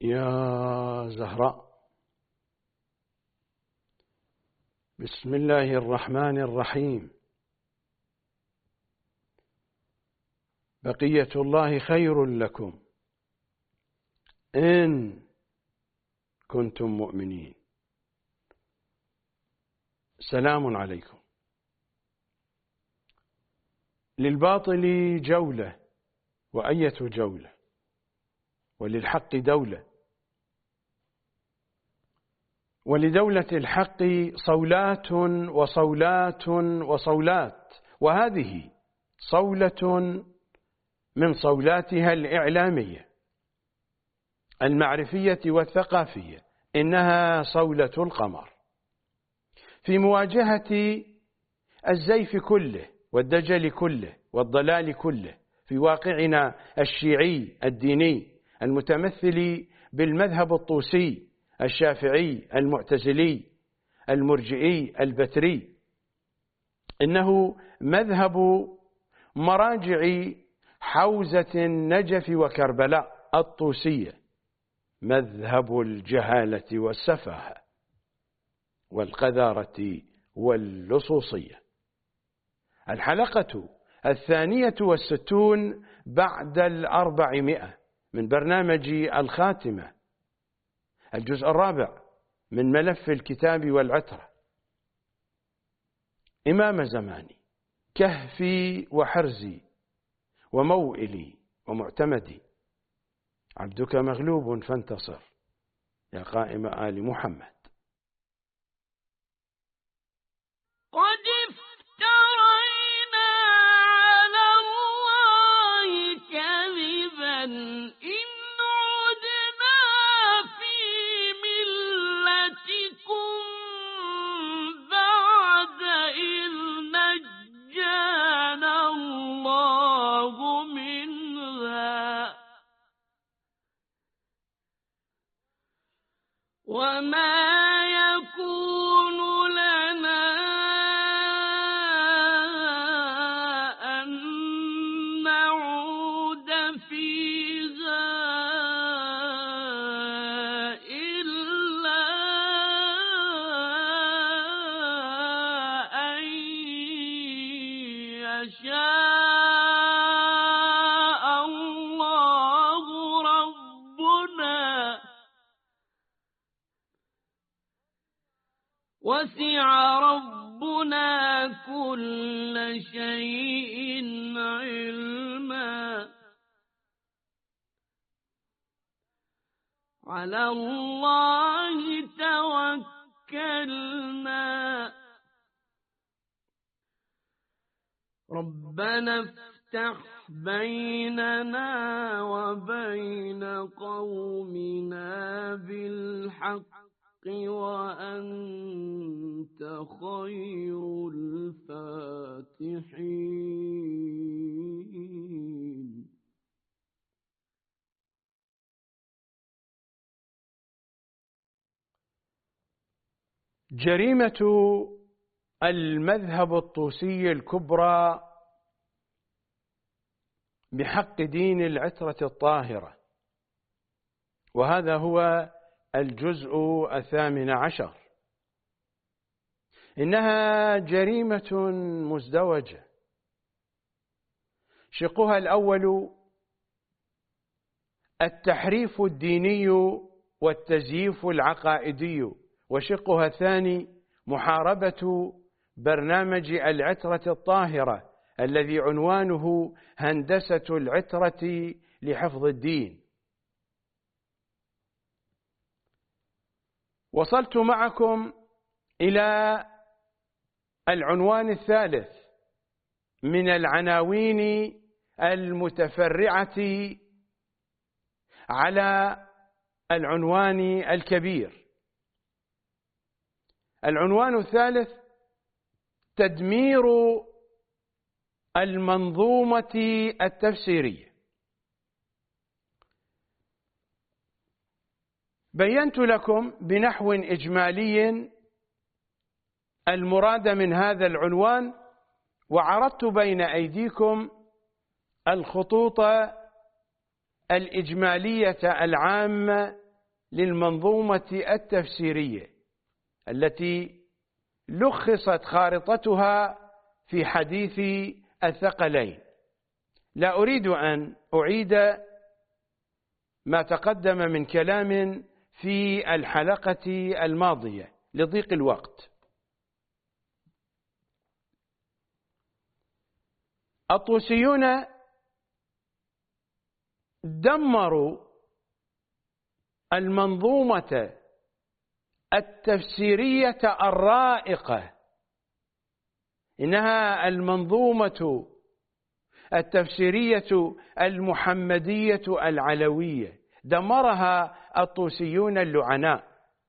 يا زهراء. بسم الله الرحمن الرحيم. بقية الله خير لكم إن كنتم مؤمنين. سلام عليكم. للباطل جولة وأية جولة، وللحق دولة، ولدولة الحق صولات وصولات وصولات، وهذه صولة من صولاتها الإعلامية المعرفية والثقافية، إنها صولة القمر في مواجهة الزيف كله والدجل كله والضلال كله في واقعنا الشيعي الديني المتمثل بالمذهب الطوسي الشافعي المعتزلي المرجئي البتري. إنه مذهب مراجع حوزة النجف وكربلاء الطوسية، مذهب الجهالة والسفاهة والقذارة واللصوصية. الحلقة 62 بعد 400 من برنامج الخاتمة، الجزء الرابع من ملف الكتاب والعترة. إمام زماني، كهفي وحرزي وموئلي ومعتمدي، عبدك مغلوب فانتصر يا قائم آل محمد. قد افترينا على الله كذبا إن عدنا في ملتكم بعد إذ نجانا الله منها وما يكون لنا أن نعود فيها إلا أن يشاء الله ربنا وسع ربنا كل شيء علما على الله توكلنا ربنا افتح بيننا وبين قومنا بالحق وأنت خير الفاتحين. جريمة المذهب الطوسي الكبرى بحق دين العترة الطاهرة، وهذا هو الجزء 18. إنها جريمة مزدوجة. شقها الأول التحريف الديني والتزييف العقائدي، وشقها الثاني محاربة برنامج العترة الطاهرة الذي عنوانه هندسة العترة لحفظ الدين. وصلت معكم إلى العنوان الثالث من العناوين المتفرعة على العنوان الكبير. العنوان الثالث: تدمير المنظومة التفسيرية. بينت لكم بنحو إجمالي المراد من هذا العنوان، وعرضت بين أيديكم الخطوط الإجمالية العامة للمنظومة التفسيرية التي لخصت خارطتها في حديث الثقلين. لا أريد أن أعيد ما تقدم من كلام في الحلقة الماضية لضيق الوقت. الطوسيون دمروا المنظومة التفسيرية الرائقة، إنها المنظومة التفسيرية المحمدية العلوية، دمرها الطوسيون اللعناء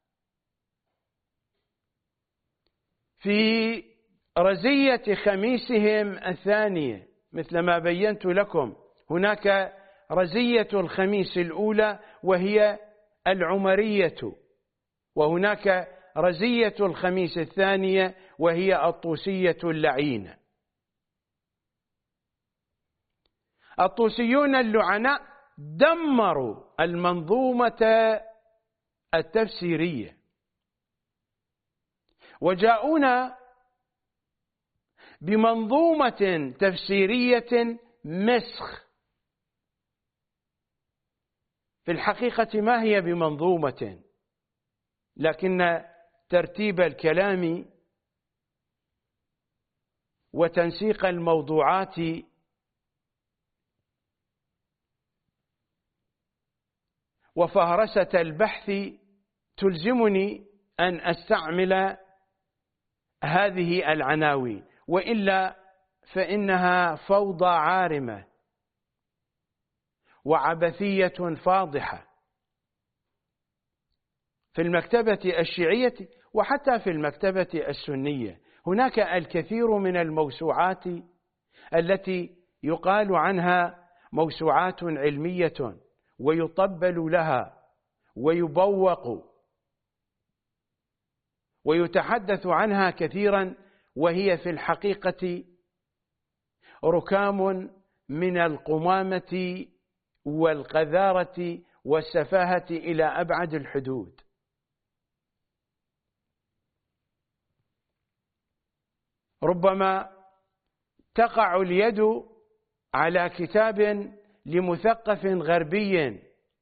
في رزية خميسهم الثانية. مثل ما بينت لكم، هناك رزية الخميس الأولى وهي العمرية، وهناك رزية الخميس الثانية وهي الطوسية اللعينة. الطوسيون اللعناء دمروا المنظومة التفسيرية وجاءونا بمنظومة تفسيرية مسخ. في الحقيقة ما هي بمنظومة، لكن ترتيب الكلام وتنسيق الموضوعات وفهرسة البحث تلزمني أن أستعمل هذه العناوين، وإلا فإنها فوضى عارمة وعبثية فاضحة في المكتبة الشيعية وحتى في المكتبة السنية. هناك الكثير من الموسوعات التي يقال عنها موسوعات علمية ويطبل لها ويبوق ويتحدث عنها كثيرا، وهي في الحقيقة ركام من القمامة والقذارة والسفاهة إلى أبعد الحدود. ربما تقع اليد على كتاب لمثقف غربي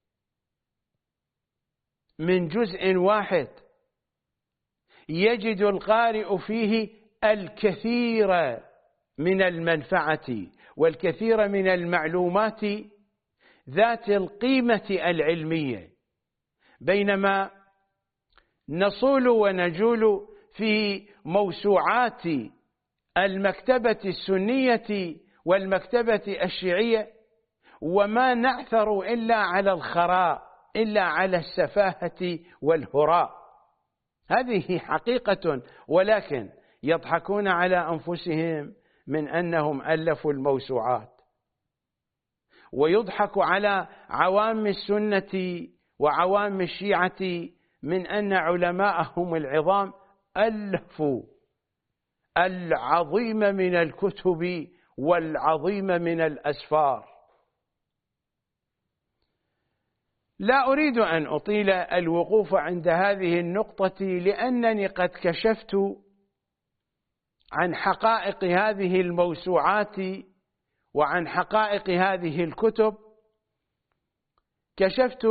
من جزء واحد يجد القارئ فيه الكثير من المنفعة والكثير من المعلومات ذات القيمة العلمية، بينما نصول ونجول في موسوعات المكتبة السنية والمكتبة الشيعية وما نعثر إلا على الخراء، إلا على السفاهة والهراء. هذه حقيقة، ولكن يضحكون على أنفسهم من أنهم ألفوا الموسوعات، ويضحك على عوام السنة وعوام الشيعة من أن علماءهم العظام ألفوا العظيم من الكتب والعظيم من الأسفار. لا أريد أن أطيل الوقوف عند هذه النقطة، لأنني قد كشفت عن حقائق هذه الموسوعات وعن حقائق هذه الكتب، كشفت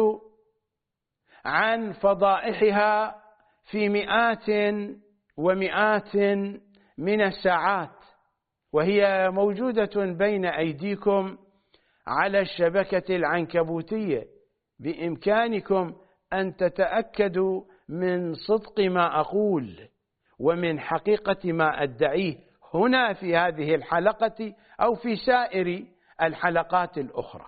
عن فضائحها في مئات ومئات من الساعات، وهي موجودة بين أيديكم على الشبكة العنكبوتية. بإمكانكم أن تتأكدوا من صدق ما أقول ومن حقيقة ما أدعيه هنا في هذه الحلقة أو في سائر الحلقات الأخرى.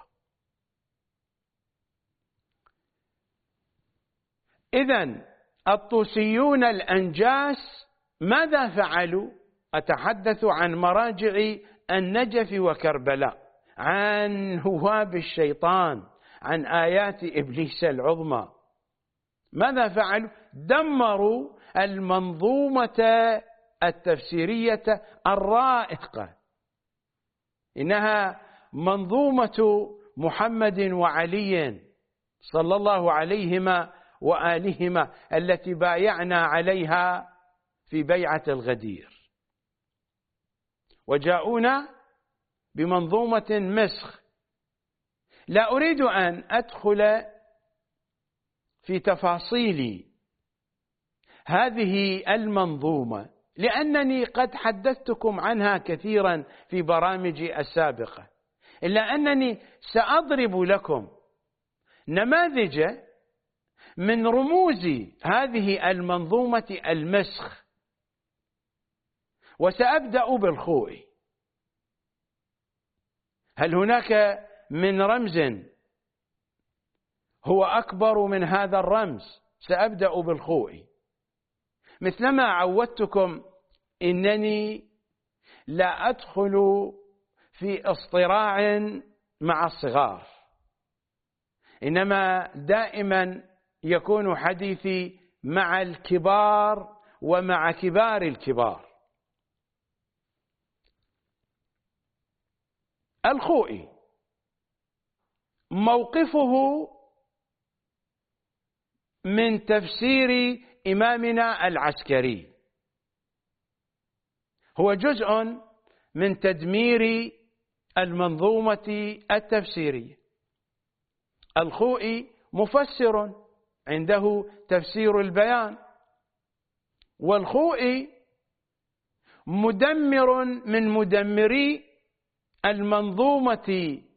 إذن الطوسيون الأنجاس ماذا فعلوا؟ أتحدث عن مراجع النجف وكربلاء، عن هواب الشيطان، عن آيات إبليس العظمى. ماذا فعلوا؟ دمروا المنظومة التفسيرية الرائقة، إنها منظومة محمد وعلي صلى الله عليهما وآلهما التي بايعنا عليها في بيعة الغدير، وجاءونا بمنظومة مسخ. لا أريد أن أدخل في تفاصيل هذه المنظومة لأنني قد حدثتكم عنها كثيرا في برامجي السابقة، إلا أنني سأضرب لكم نماذج من رموز هذه المنظومة المسخ، وسأبدأ بالخوئي. هل هناك من رمز هو أكبر من هذا الرمز؟ سأبدأ بالخوئي. مثلما عودتكم إنني لا أدخل في اصطراع مع الصغار، إنما دائما يكون حديثي مع الكبار ومع كبار الكبار. الخوئي موقفه من تفسير إمامنا العسكري هو جزء من تدمير المنظومة التفسيرية. الخوئي مفسر، عنده تفسير البيان، والخوئي مدمر من مدمري المنظومة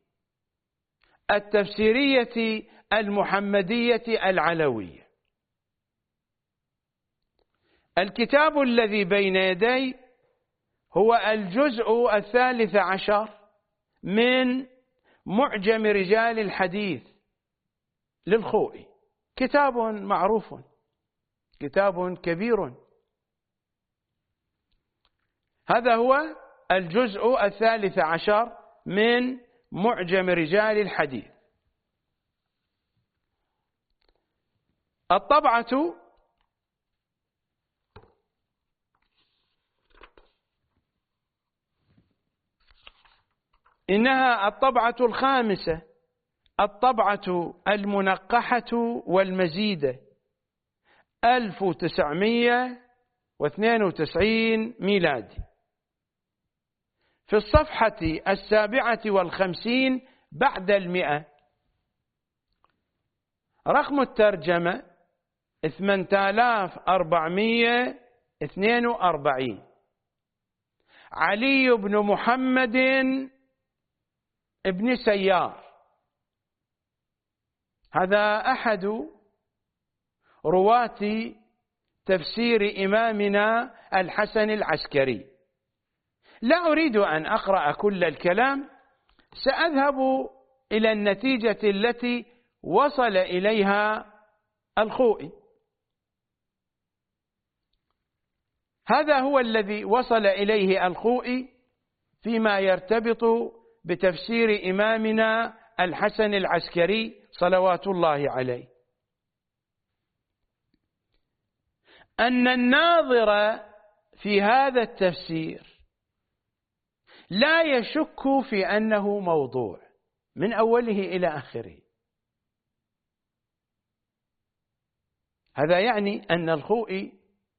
التفسيرية المحمدية العلوية. الكتاب الذي بين يدي هو الجزء 13 من معجم رجال الحديث للخوئي، كتاب معروف، كتاب كبير. هذا هو الجزء 13 من معجم رجال الحديث. الطبعة إنها الطبعة الخامسة، الطبعة المنقحة والمزيدة، 1992 ميلادي، في الصفحة 57 بعد 100. رقم الترجمة 8442. علي بن محمد ابن سيار، هذا أحد رواة تفسير إمامنا الحسن العسكري. لا أريد أن أقرأ كل الكلام، سأذهب إلى النتيجة التي وصل إليها الخوئي. هذا هو الذي وصل إليه الخوئي فيما يرتبط بتفسير إمامنا الحسن العسكري صلوات الله عليه: أن الناظر في هذا التفسير لا يشك في أنه موضوع من أوله إلى آخره. هذا يعني أن الخوئي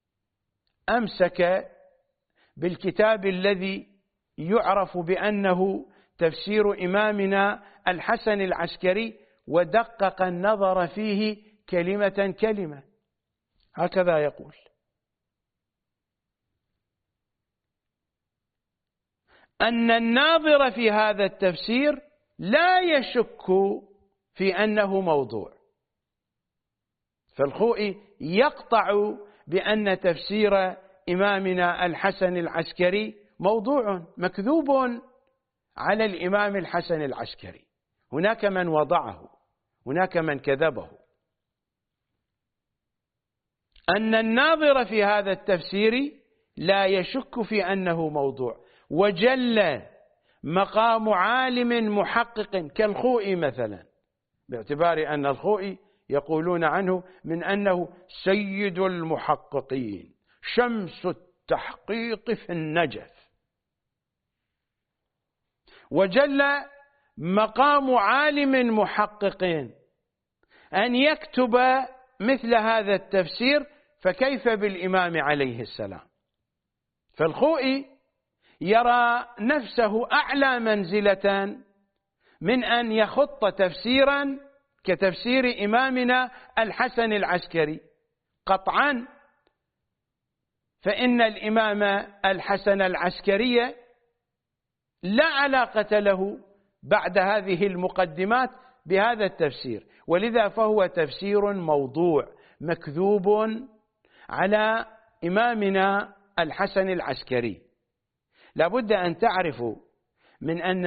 أمسك بالكتاب الذي يعرف بأنه تفسير إمامنا الحسن العسكري ودقق النظر فيه كلمة كلمة. هكذا يقول: أن الناظر في هذا التفسير لا يشك في أنه موضوع. فالخوئي يقطع بأن تفسير إمامنا الحسن العسكري موضوع مكذوب على الإمام الحسن العسكري. هناك من وضعه، هناك من كذبه. أن الناظر في هذا التفسير لا يشك في أنه موضوع، وجل مقام عالم محقق كالخوئي مثلا، باعتبار أن الخوئي يقولون عنه من أنه سيد المحققين، شمس التحقيق في النجف. وجل مقام عالم محقق أن يكتب مثل هذا التفسير فكيف بالإمام عليه السلام؟ فالخوئي يرى نفسه أعلى منزلة من أن يخط تفسيرا كتفسير إمامنا الحسن العسكري. قطعا فإن الإمام الحسن العسكري لا علاقة له بعد هذه المقدمات بهذا التفسير، ولذا فهو تفسير موضوع مكذوب على إمامنا الحسن العسكري. لابد أن تعرفوا من أن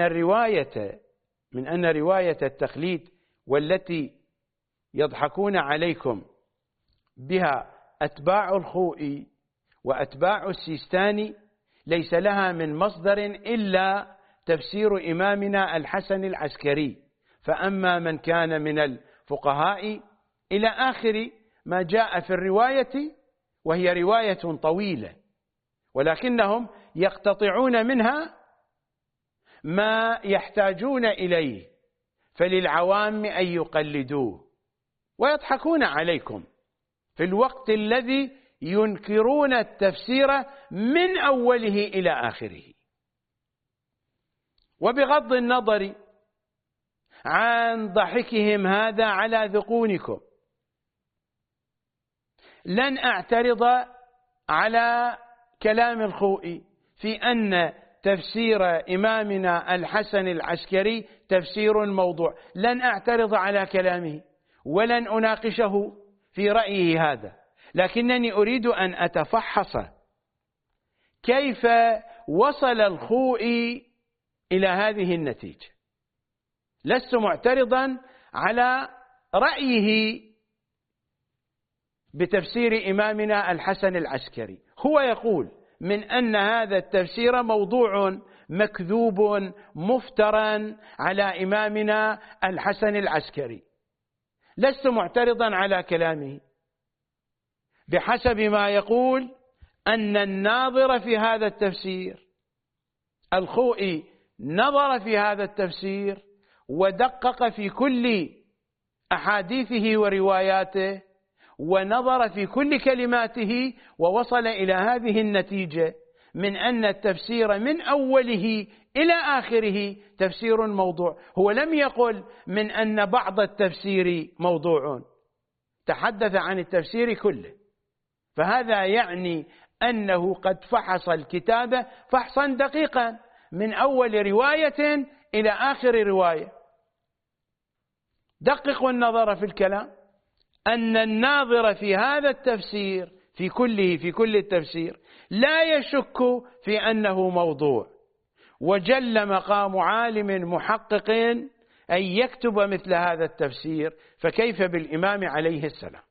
رواية التخليد والتي يضحكون عليكم بها أتباع الخوئي وأتباع السيستاني ليس لها من مصدر إلا تفسير إمامنا الحسن العسكري. فأما من كان من الفقهاء إلى آخر ما جاء في الرواية، وهي رواية طويلة ولكنهم يقتطعون منها ما يحتاجون إليه، فللعوام أن يقلدوه ويضحكون عليكم في الوقت الذي ينكرون التفسير من أوله إلى آخره. وبغض النظر عن ضحكهم هذا على ذقونكم، لن أعترض على كلام الخوئي في أن تفسير إمامنا الحسن العسكري تفسير موضوع، لن أعترض على كلامه ولن أناقشه في رأيه هذا، لكنني أريد أن أتفحص كيف وصل الخوئي إلى هذه النتيجة. لست معترضا على رأيه بتفسير إمامنا الحسن العسكري، هو يقول من أن هذا التفسير موضوع مكذوب مفترى على إمامنا الحسن العسكري. لست معترضا على كلامه بحسب ما يقول أن الناظر في هذا التفسير، الخوئي نظر في هذا التفسير ودقق في كل أحاديثه ورواياته ونظر في كل كلماته ووصل إلى هذه النتيجة من أن التفسير من أوله إلى آخره تفسير موضوع. هو لم يقل من أن بعض التفسير موضوع، تحدث عن التفسير كله، فهذا يعني أنه قد فحص الكتاب فحصا دقيقا من أول رواية إلى آخر رواية. دققوا النظر في الكلام، أن الناظر في هذا التفسير في كل التفسير لا يشك في أنه موضوع، وجل مقام عالم محقق أن يكتب مثل هذا التفسير، فكيف بالإمام عليه السلام؟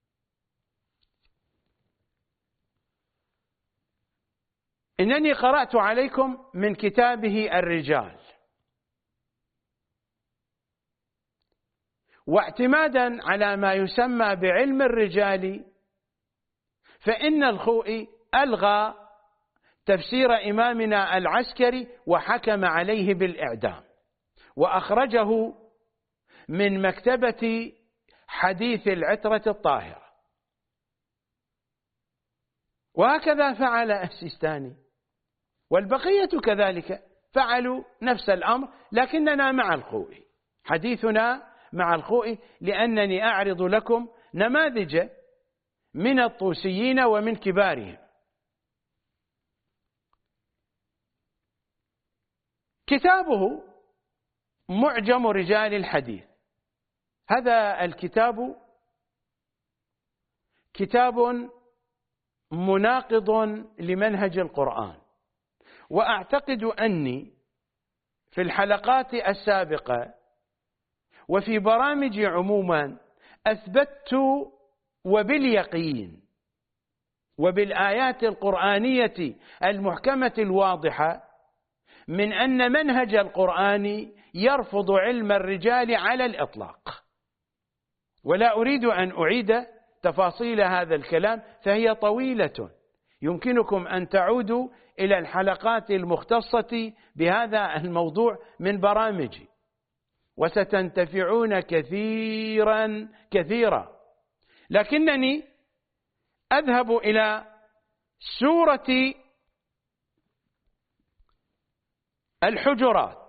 إنني قرأت عليكم من كتابه الرجال، واعتمادا على ما يسمى بعلم الرجال فإن الخوئي ألغى تفسير إمامنا العسكري وحكم عليه بالإعدام، وأخرجه من مكتبة حديث العترة الطاهرة. وهكذا فعل السيستاني، والبقية كذلك فعلوا نفس الأمر، لكننا مع الخوئي، حديثنا مع الخوئي، لأنني أعرض لكم نماذج من الطوسيين ومن كبارهم. كتابه معجم رجال الحديث، هذا الكتاب كتاب مناقض لمنهج القرآن، وأعتقد أني في الحلقات السابقة وفي برامجي عموما أثبتت وباليقين وبالآيات القرآنية المحكمة الواضحة من أن منهج القرآن يرفض علم الرجال على الإطلاق، ولا أريد أن أعيد تفاصيل هذا الكلام فهي طويلة، يمكنكم أن تعودوا إلى الحلقات المختصة بهذا الموضوع من برامجي، وستنتفعون كثيرا. لكنني أذهب إلى سورة الحجرات،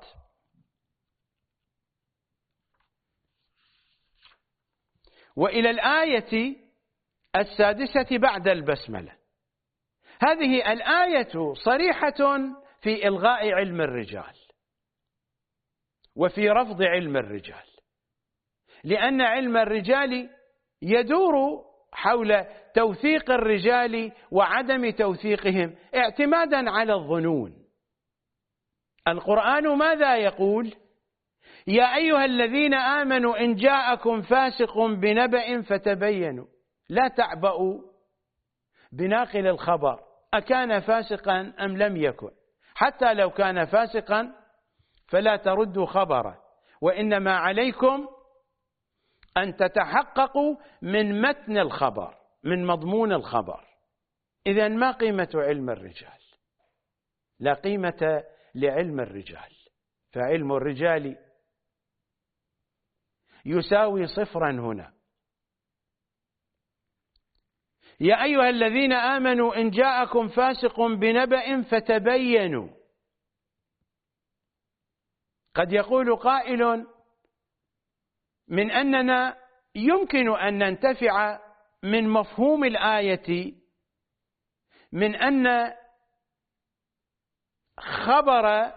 وإلى الآية 6 بعد البسملة. هذه الآية صريحة في إلغاء علم الرجال وفي رفض علم الرجال، لأن علم الرجال يدور حول توثيق الرجال وعدم توثيقهم اعتمادا على الظنون. القرآن ماذا يقول؟ يا أيها الذين آمنوا إن جاءكم فاسق بنبأ فتبينوا. لا تعبأوا بناقل الخبر أكان فاسقا أم لم يكن، حتى لو كان فاسقا فلا تردوا خبره، وإنما عليكم أن تتحققوا من متن الخبر، من مضمون الخبر. إذن ما قيمة علم الرجال؟ لا قيمة لعلم الرجال، فعلم الرجال يساوي صفرا هنا. يا أيها الذين آمنوا إن جاءكم فاسق بنبأ فتبينوا. قد يقول قائل من أننا يمكن أن ننتفع من مفهوم الآية من أن خبر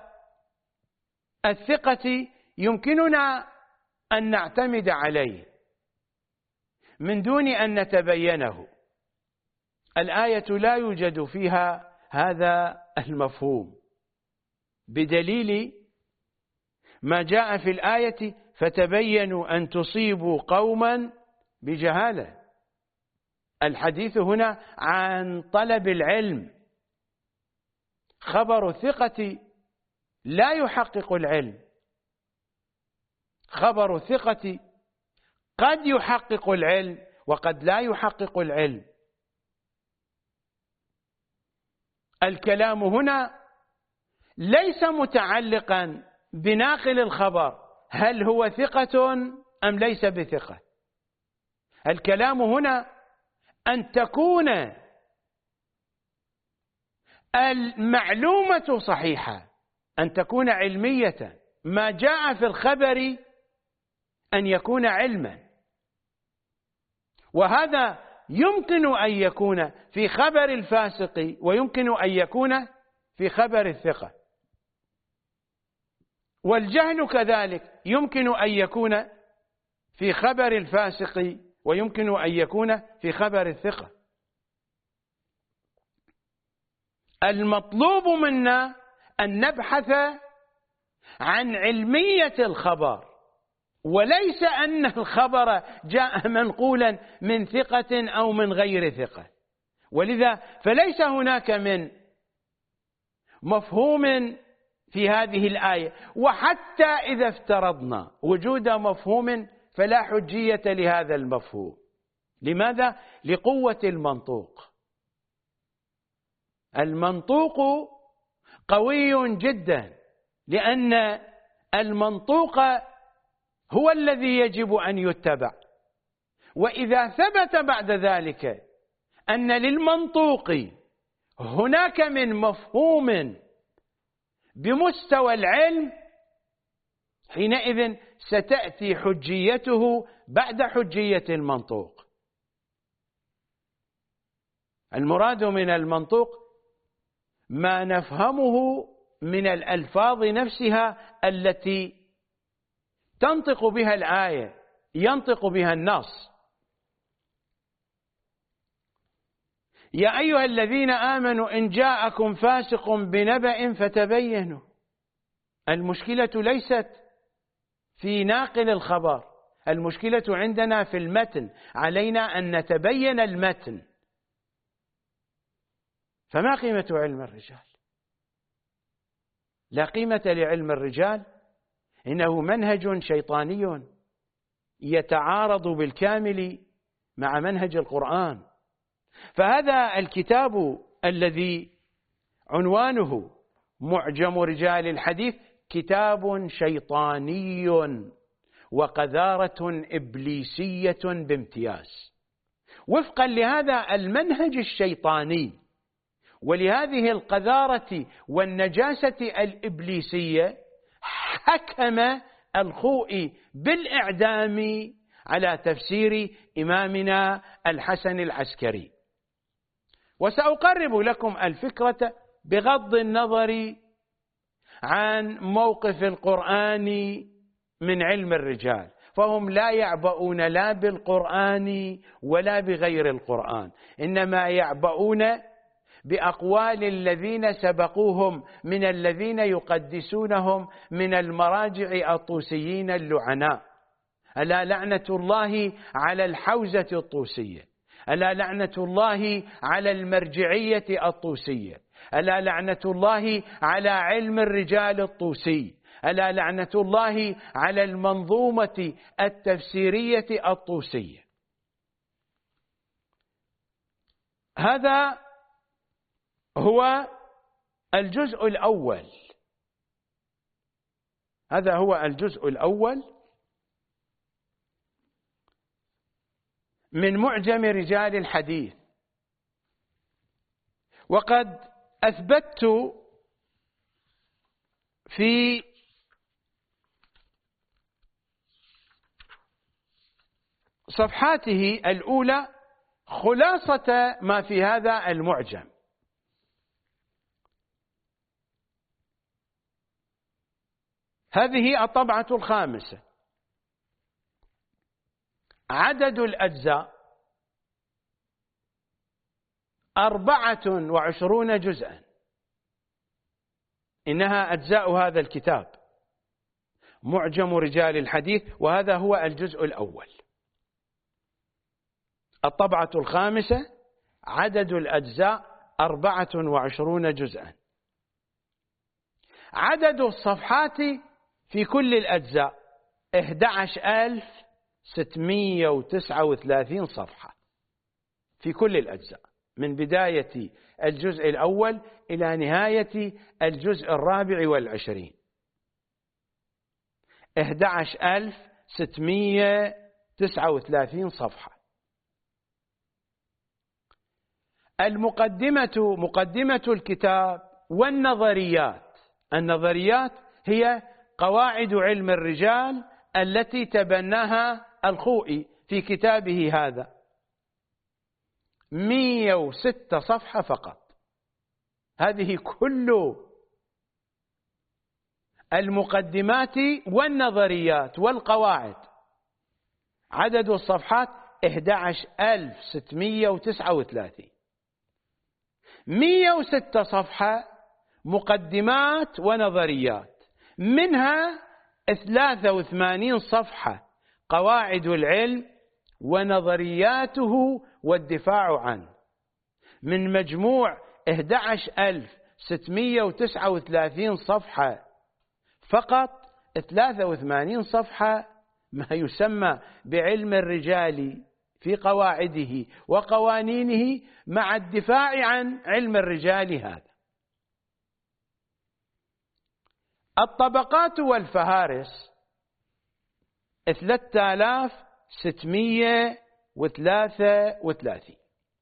الثقة يمكننا أن نعتمد عليه من دون أن نتبينه. الآية لا يوجد فيها هذا المفهوم، بدليل ما جاء في الآية فتبينوا أن تصيبوا قوما بجهالة. الحديث هنا عن طلب العلم. خبر الثقة لا يحقق العلم، خبر الثقة قد يحقق العلم وقد لا يحقق العلم. الكلام هنا ليس متعلقا بناقل الخبر، هل هو ثقة أم ليس بثقة. الكلام هنا أن تكون المعلومة صحيحة، أن تكون علمية، ما جاء في الخبر أن يكون علما، وهذا يمكن أن يكون في خبر الفاسق ويمكن أن يكون في خبر الثقة، والجهل كذلك يمكن أن يكون في خبر الفاسق ويمكن أن يكون في خبر الثقة. المطلوب منا أن نبحث عن علمية الخبر، وليس أن الخبر جاء منقولا من ثقة أو من غير ثقة. ولذا فليس هناك من مفهوم في هذه الآية، وحتى إذا افترضنا وجود مفهوم فلا حجية لهذا المفهوم. لماذا؟ لقوة المنطوق. المنطوق قوي جدا، لأن المنطوق هو الذي يجب أن يتبع. وإذا ثبت بعد ذلك أن للمنطوق هناك من مفهوم بمستوى العلم، حينئذ ستأتي حجيته بعد حجية المنطوق. المراد من المنطوق ما نفهمه من الألفاظ نفسها التي تنطق بها الآية، ينطق بها النص. يا أيها الذين آمنوا إن جاءكم فاسق بنبأ فتبينوا. المشكلة ليست في ناقل الخبر، المشكلة عندنا في المتن، علينا أن نتبين المتن. فما قيمة علم الرجال؟ لا قيمة لعلم الرجال، إنه منهج شيطاني يتعارض بالكامل مع منهج القرآن. فهذا الكتاب الذي عنوانه معجم رجال الحديث كتاب شيطاني وقذارة إبليسية بامتياز. وفقا لهذا المنهج الشيطاني ولهذه القذارة والنجاسة الإبليسية، حكم الخوئي بالإعدام على تفسير إمامنا الحسن العسكري. وسأقرب لكم الفكرة بغض النظر عن موقف القرآن من علم الرجال، فهم لا يعبؤون لا بالقرآن ولا بغير القرآن، إنما يعبؤون بأقوال الذين سبقوهم من الذين يقدسونهم من المراجع الطوسيين اللعناء. ألا لعنة الله على الحوزة الطوسية، ألا لعنة الله على المرجعية الطوسية، ألا لعنة الله على علم الرجال الطوسي، ألا لعنة الله على المنظومة التفسيرية الطوسية. هذا هو الجزء الأول، هذا هو الجزء الأول من معجم رجال الحديث. وقد أثبتت في صفحاته الأولى خلاصة ما في هذا المعجم. هذه الطبعة الخامسة، عدد الأجزاء 24 جزءا، إنها أجزاء هذا الكتاب معجم رجال الحديث، وهذا هو الجزء الأول. الطبعة الخامسة عدد الأجزاء 24 جزءا. عدد الصفحات في كل الأجزاء 11639 صفحة في كل الأجزاء، من بداية الجزء الأول إلى نهاية الجزء 24. 11639 صفحة. المقدمة، مقدمة الكتاب والنظريات. النظريات هي قواعد علم الرجال التي تبناها الخوئي في كتابه هذا، 106 صفحة فقط. هذه كل المقدمات والنظريات والقواعد. عدد الصفحات 11639. 106 صفحة مقدمات ونظريات، منها 83 صفحة قواعد العلم ونظرياته والدفاع عنه. من مجموع 11639 صفحة فقط 83 صفحة ما يسمى بعلم الرجال في قواعده وقوانينه، مع الدفاع عن علم الرجال هذا. الطبقات والفهارس 3633،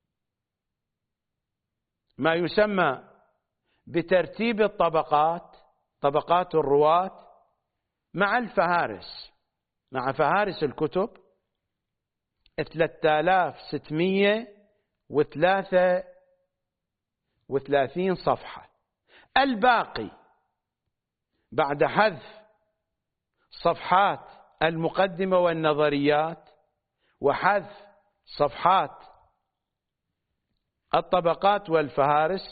ما يسمى بترتيب الطبقات، طبقات الرواة مع الفهارس، مع فهارس الكتب 3633 صفحة. الباقي بعد حذف صفحات المقدمة والنظريات وحذف صفحات الطبقات والفهارس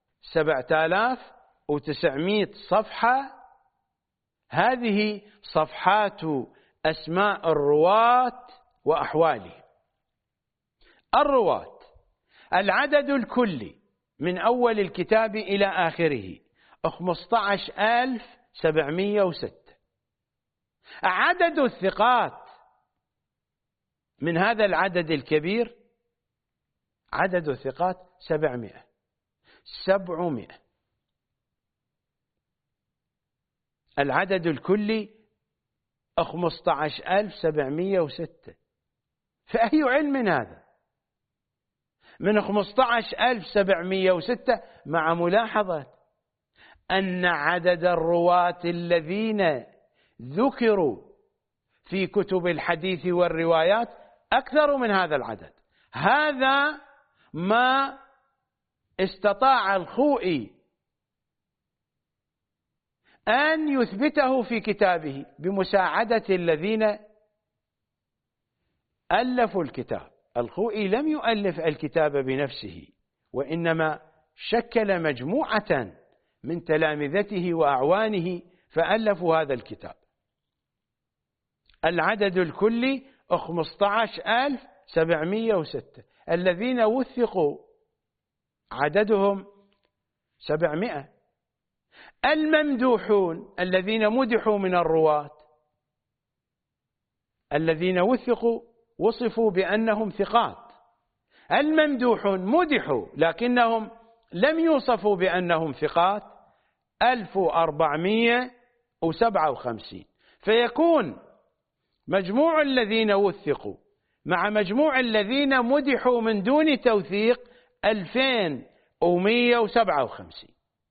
7900 صفحة. هذه صفحات أسماء الرواة وأحوالهم. الرواة العدد الكلي من أول الكتاب إلى آخره 15706. عدد الثقات من هذا العدد الكبير، عدد الثقات 700. العدد الكلي 15706. فأي علم هذا؟ من 15706، مع ملاحظة أن عدد الرواة الذين ذكروا في كتب الحديث والروايات أكثر من هذا العدد. هذا ما استطاع الخوئي أن يثبته في كتابه بمساعدة الذين ألفوا الكتاب. الخوئي لم يؤلف الكتاب بنفسه، وإنما شكل مجموعة من تلامذته وأعوانه فألفوا هذا الكتاب. العدد الكلي 15706، الذين وثقوا عددهم 700. الممدوحون الذين مدحوا من الرواة، الذين وثقوا وصفوا بأنهم ثقات. الممدوحون مدحوا لكنهم لم يوصفوا بأنهم ثقات، 1457. فيكون مجموع الذين وثقوا مع مجموع الذين مدحوا من دون توثيق 2157.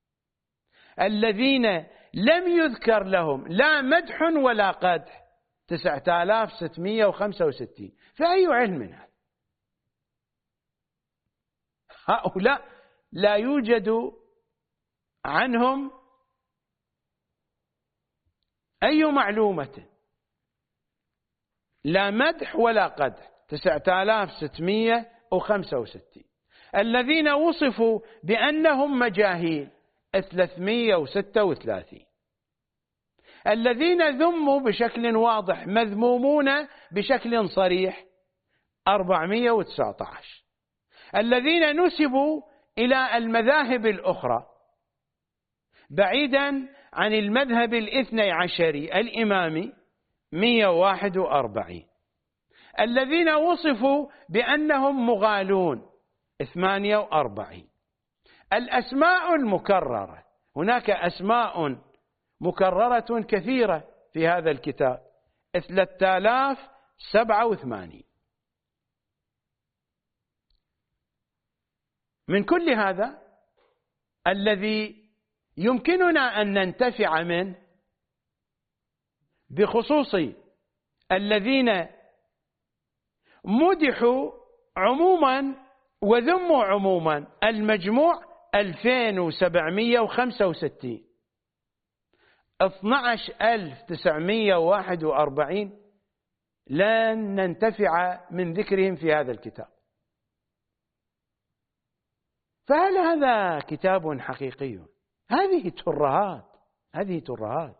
الذين لم يذكر لهم لا مدح ولا قدح 9665. فأي علم هذا؟ هؤلاء لا يوجد عنهم أي معلومة، لا مدح ولا قدح، 9665. الذين وصفوا بأنهم مجاهيل 336. الذين ذموا بشكل واضح، مذمومون بشكل صريح 419. الذين نسبوا إلى المذاهب الأخرى بعيدا عن المذهب الاثني عشري الإمامي 141. الذين وصفوا بأنهم مغالون 48. الأسماء المكررة، هناك أسماء مكررة كثيرة في هذا الكتاب 3087. من كل هذا الذي يمكننا أن ننتفع منه بخصوص الذين مدحوا عموما وذموا عموما، المجموع 2765. 12941 لن ننتفع من ذكرهم في هذا الكتاب. فهل هذا كتاب حقيقي؟ هذه ترهات، هذه ترهات.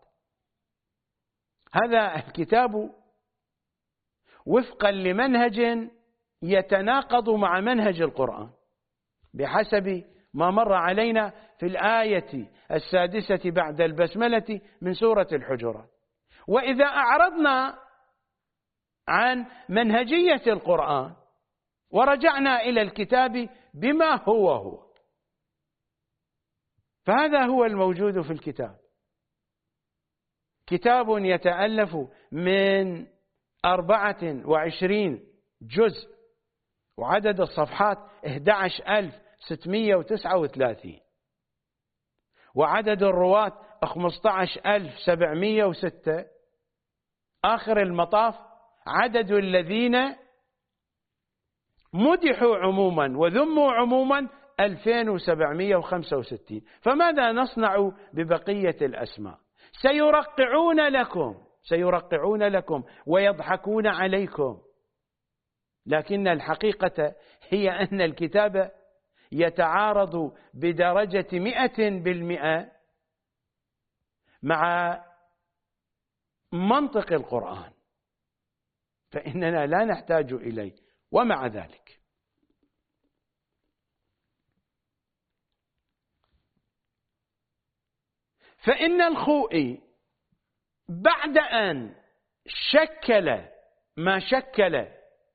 هذا الكتاب وفقا لمنهج يتناقض مع منهج القرآن بحسب ما مر علينا في الآية 6 بعد البسملة من سورة الحجرات. وإذا أعرضنا عن منهجية القرآن ورجعنا إلى الكتاب بما هو، فهذا هو الموجود في الكتاب. كتاب يتألف من 24 جزء، وعدد الصفحات 11639، وعدد الرواة 15706. آخر المطاف عدد الذين مدحوا عموما وذموا عموما 2765. فماذا نصنع ببقية الأسماء؟ سيرقعون لكم ويضحكون عليكم، لكن الحقيقة هي أن الكتاب يتعارض بدرجة 100% مع منطق القرآن، فإننا لا نحتاج إليه. ومع ذلك فإن الخوئي بعد أن شكل ما شكل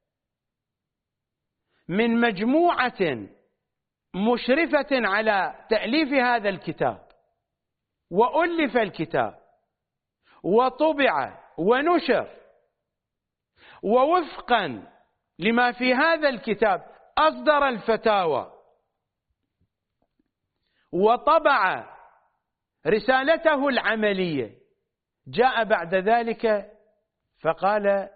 من مجموعة مشرفة على تأليف هذا الكتاب، وألف الكتاب وطبع ونشر، ووفقا لما في هذا الكتاب أصدر الفتاوى وطبع رسالته العملية، جاء بعد ذلك فقال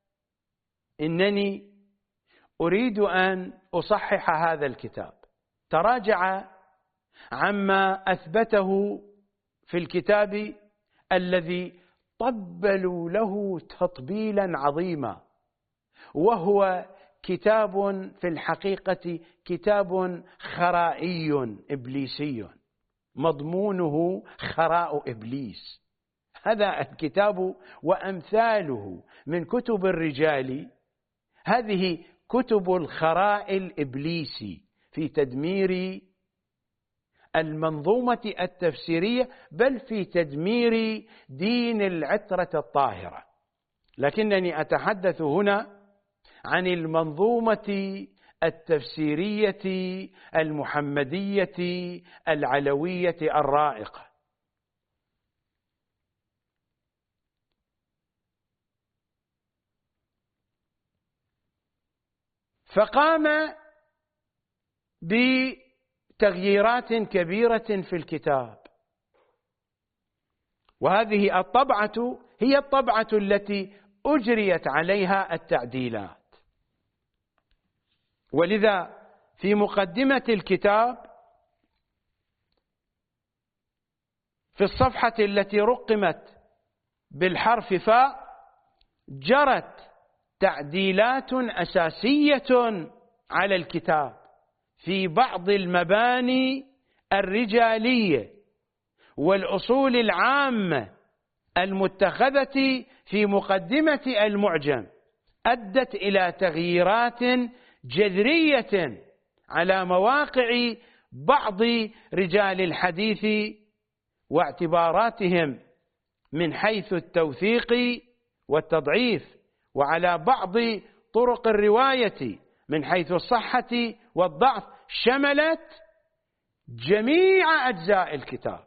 إنني أريد أن أصحح هذا الكتاب، تراجع عما أثبته في الكتاب الذي طبلوا له تطبيلا عظيما، وهو كتاب في الحقيقة كتاب خرائي إبليسي، مضمونه خراء إبليس. هذا الكتاب وأمثاله من كتب الرجال، هذه كتب الخراء الإبليسي في تدمير المنظومة التفسيرية، بل في تدمير دين العترة الطاهرة. لكنني أتحدث هنا عن المنظومة التفسيرية المحمدية العلوية الرائقة. فقام بتغييرات كبيرة في الكتاب، وهذه الطبعة هي الطبعة التي أجريت عليها التعديلات. ولذا في مقدمة الكتاب في الصفحة التي رقمت بالحرف فاء جرت تعديلات أساسية على الكتاب في بعض المباني الرجالية والأصول العامة المتخذة في مقدمة المعجم، أدت إلى تغييرات جذرية على مواقع بعض رجال الحديث واعتباراتهم من حيث التوثيق والتضعيف، وعلى بعض طرق الرواية من حيث الصحة والضعف، شملت جميع أجزاء الكتاب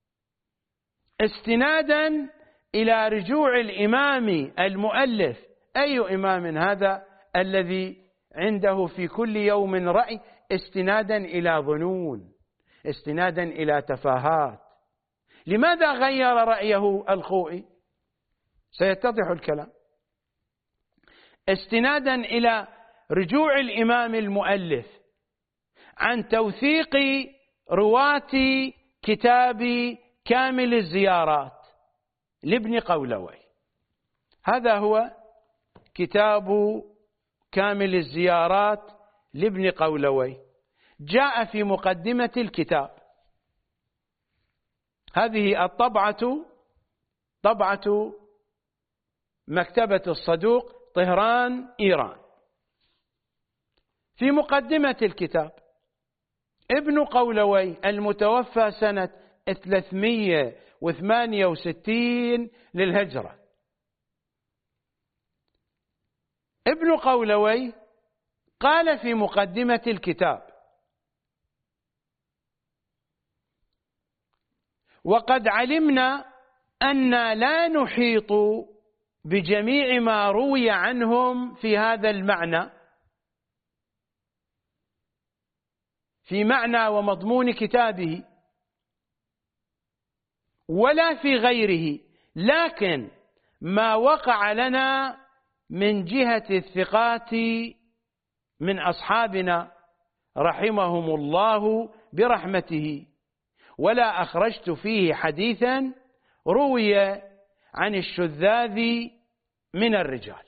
استنادا إلى رجوع الإمام المؤلف. أي إمام هذا الذي عنده في كل يوم رأي، استنادا إلى ظنون، استنادا إلى تفاهات؟ لماذا غير رأيه الخوئي؟ سيتضح الكلام. استنادا إلى رجوع الإمام المؤلف عن توثيق رواة كتاب كامل الزيارات لابن قولوي. هذا هو كتاب كامل الزيارات لابن قولوي، جاء في مقدمة الكتاب. هذه الطبعة طبعة مكتبة الصدوق طهران إيران. في مقدمة الكتاب ابن قولوي المتوفى سنة 368 للهجرة، ابن قولوي قال في مقدمة الكتاب: وقد علمنا أن لا نحيط بجميع ما روي عنهم في هذا المعنى، في معنى ومضمون كتابه، ولا في غيره، لكن ما وقع لنا من جهة الثقات من أصحابنا رحمهم الله برحمته، ولا أخرجت فيه حديثا روي عن الشذاذ من الرجال.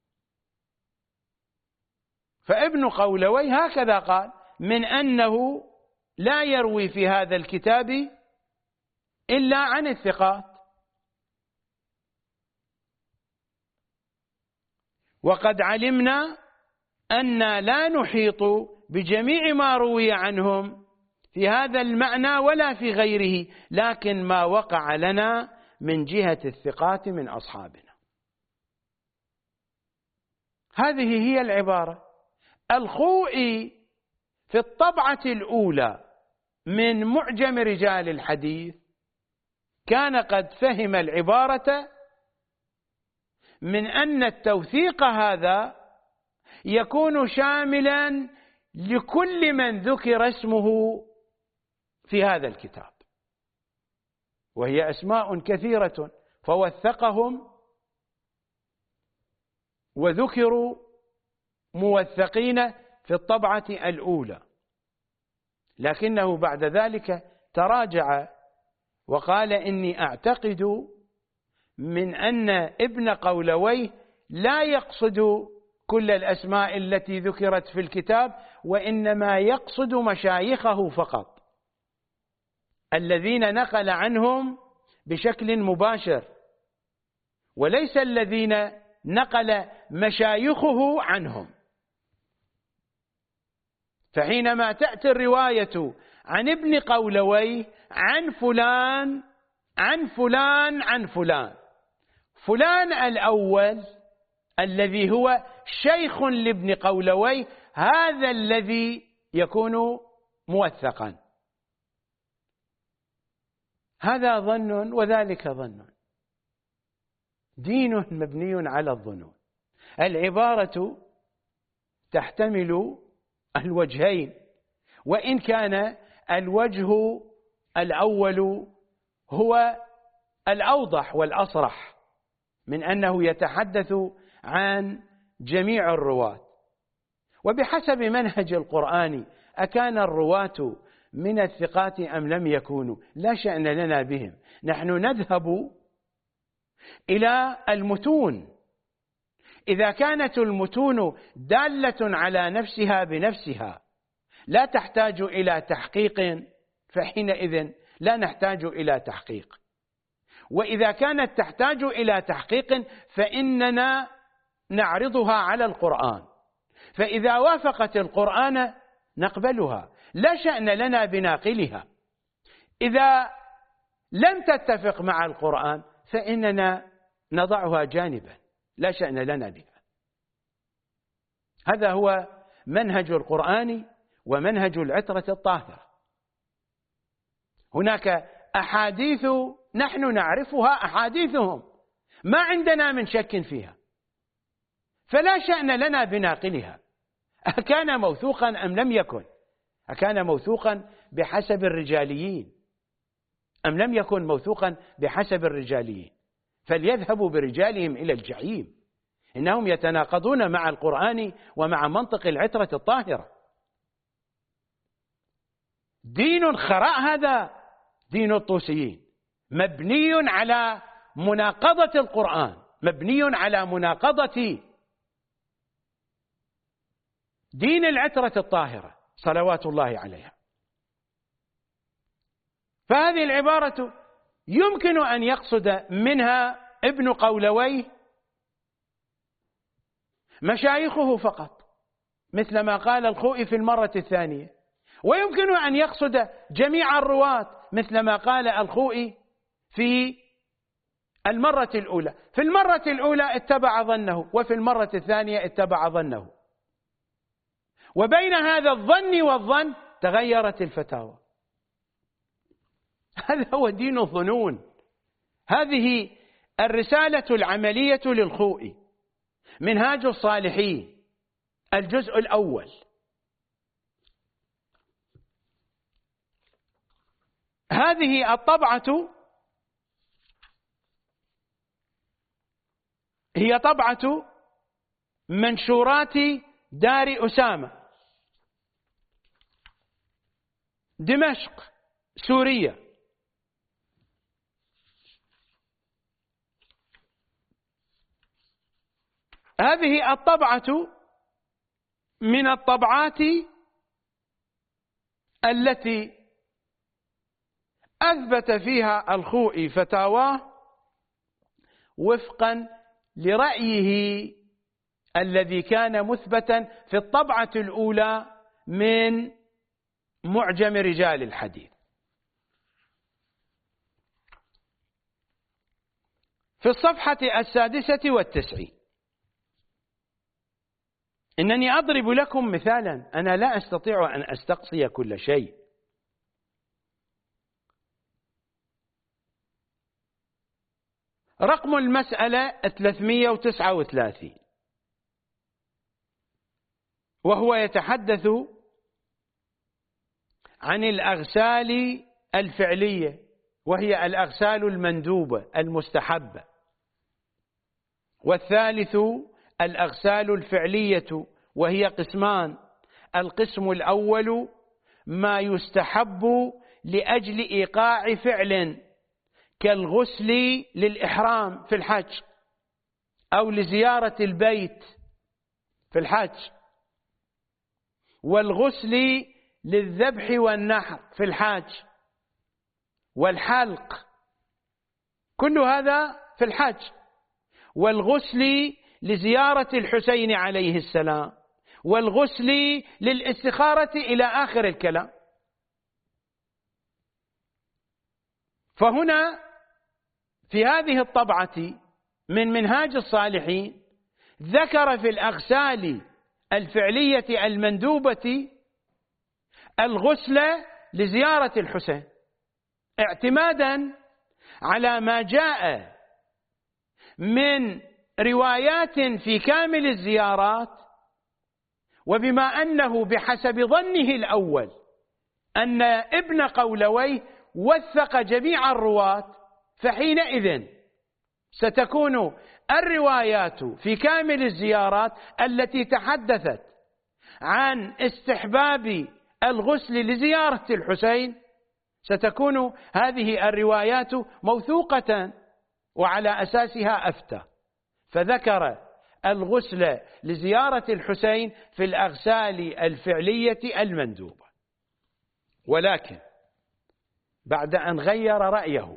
فابن قولوي هكذا قال، من أنه لا يروي في هذا الكتاب إلا عن الثقات. وقد علمنا أن لا نحيط بجميع ما روي عنهم في هذا المعنى ولا في غيره، لكن ما وقع لنا من جهة الثقات من أصحابنا. هذه هي العبارة. الخوئي في الطبعة الأولى من معجم رجال الحديث كان قد فهم العبارة من أن التوثيق هذا يكون شاملا لكل من ذكر اسمه في هذا الكتاب، وهي أسماء كثيرة، فوثقهم وذكروا موثقين في الطبعة الأولى، لكنه بعد ذلك تراجع وقال: إني أعتقد من أن ابن قولويه لا يقصد كل الأسماء التي ذكرت في الكتاب، وإنما يقصد مشايخه فقط الذين نقل عنهم بشكل مباشر، وليس الذين نقل مشايخه عنهم. فحينما تأتي الرواية عن ابن قولويه عن فلان عن فلان عن فلان، فلان الأول الذي هو شيخ لابن قولويه هذا الذي يكون موثقا. هذا ظن وذلك ظن، دين مبني على الظنون. العبارة تحتمل الوجهين، وإن كان الوجه الأول هو الأوضح والأصرح من أنه يتحدث عن جميع الرواة. وبحسب منهج القرآن أكان الرواة من الثقات أم لم يكونوا لا شأن لنا بهم، نحن نذهب إلى المتون. إذا كانت المتون دالة على نفسها بنفسها لا تحتاج إلى تحقيق، فحينئذ لا نحتاج إلى تحقيق. وإذا كانت تحتاج إلى تحقيق فإننا نعرضها على القرآن، فإذا وافقت القرآن نقبلها، لا شأن لنا بناقلها. إذا لم تتفق مع القرآن فإننا نضعها جانبا، لا شأن لنا بها. هذا هو منهج القرآن ومنهج العترة الطاهرة. هناك أحاديث نحن نعرفها أحاديثهم، ما عندنا من شك فيها، فلا شأن لنا بناقلها. أكان موثوقا أم لم يكن؟ أكان موثوقا بحسب الرجاليين أم لم يكن موثوقا بحسب الرجاليين؟ فليذهبوا برجالهم إلى الجحيم، إنهم يتناقضون مع القرآن ومع منطق العترة الطاهرة. دين خراء، هذا دين الطوسيين، مبني على مناقضة القرآن، مبني على مناقضة دين العترة الطاهرة صلوات الله عليها. فهذه العبارة يمكن أن يقصد منها ابن قولويه مشايخه فقط، مثل ما قال الخوئي في المرة الثانية، ويمكن أن يقصد جميع الرواة مثل ما قال الخوئي في المرة الأولى. في المرة الأولى اتبع ظنه، وفي المرة الثانية اتبع ظنه، وبين هذا الظن والظن تغيرت الفتاوى. هذا هو دين الظنون. هذه الرسالة العملية للخوئي، منهاج الصالحين، الجزء الأول. هذه الطبعة هي طبعة منشورات دار أسامة، دمشق، سوريا. هذه الطبعة من الطبعات التي أثبت فيها الخوئي فتاواه وفقا لرأيه الذي كان مثبتا في الطبعة الأولى من معجم رجال الحديث. في الصفحة 96 إنني أضرب لكم مثالا، أنا لا أستطيع أن أستقصي كل شيء. رقم المسألة 339، وهو يتحدث عن الأغسال الفعلية وهي الأغسال المندوبة المستحبة، والثالث الأغسال الفعلية وهي قسمان. القسم الأول ما يستحب لأجل إيقاع فعل كالغسل للإحرام في الحج أو لزيارة البيت في الحج، والغسل للذبح والنحر في الحج، والحلق، كل هذا في الحج، والغسل لزيارة الحسين عليه السلام، والغسل للاستخارة إلى آخر الكلام. فهنا في هذه الطبعة من منهاج الصالحين ذكر في الأغسال الفعلية المندوبة الغسل لزيارة الحسين اعتمادا على ما جاء من روايات في كامل الزيارات، وبما أنه بحسب ظنه الأول أن ابن قولويه وثق جميع الرواة، فحينئذ ستكون الروايات في كامل الزيارات التي تحدثت عن استحباب الغسل لزيارة الحسين ستكون هذه الروايات موثوقة وعلى أساسها أفتى، فذكر الغسل لزيارة الحسين في الأغسال الفعلية المندوبة. ولكن بعد أن غير رأيه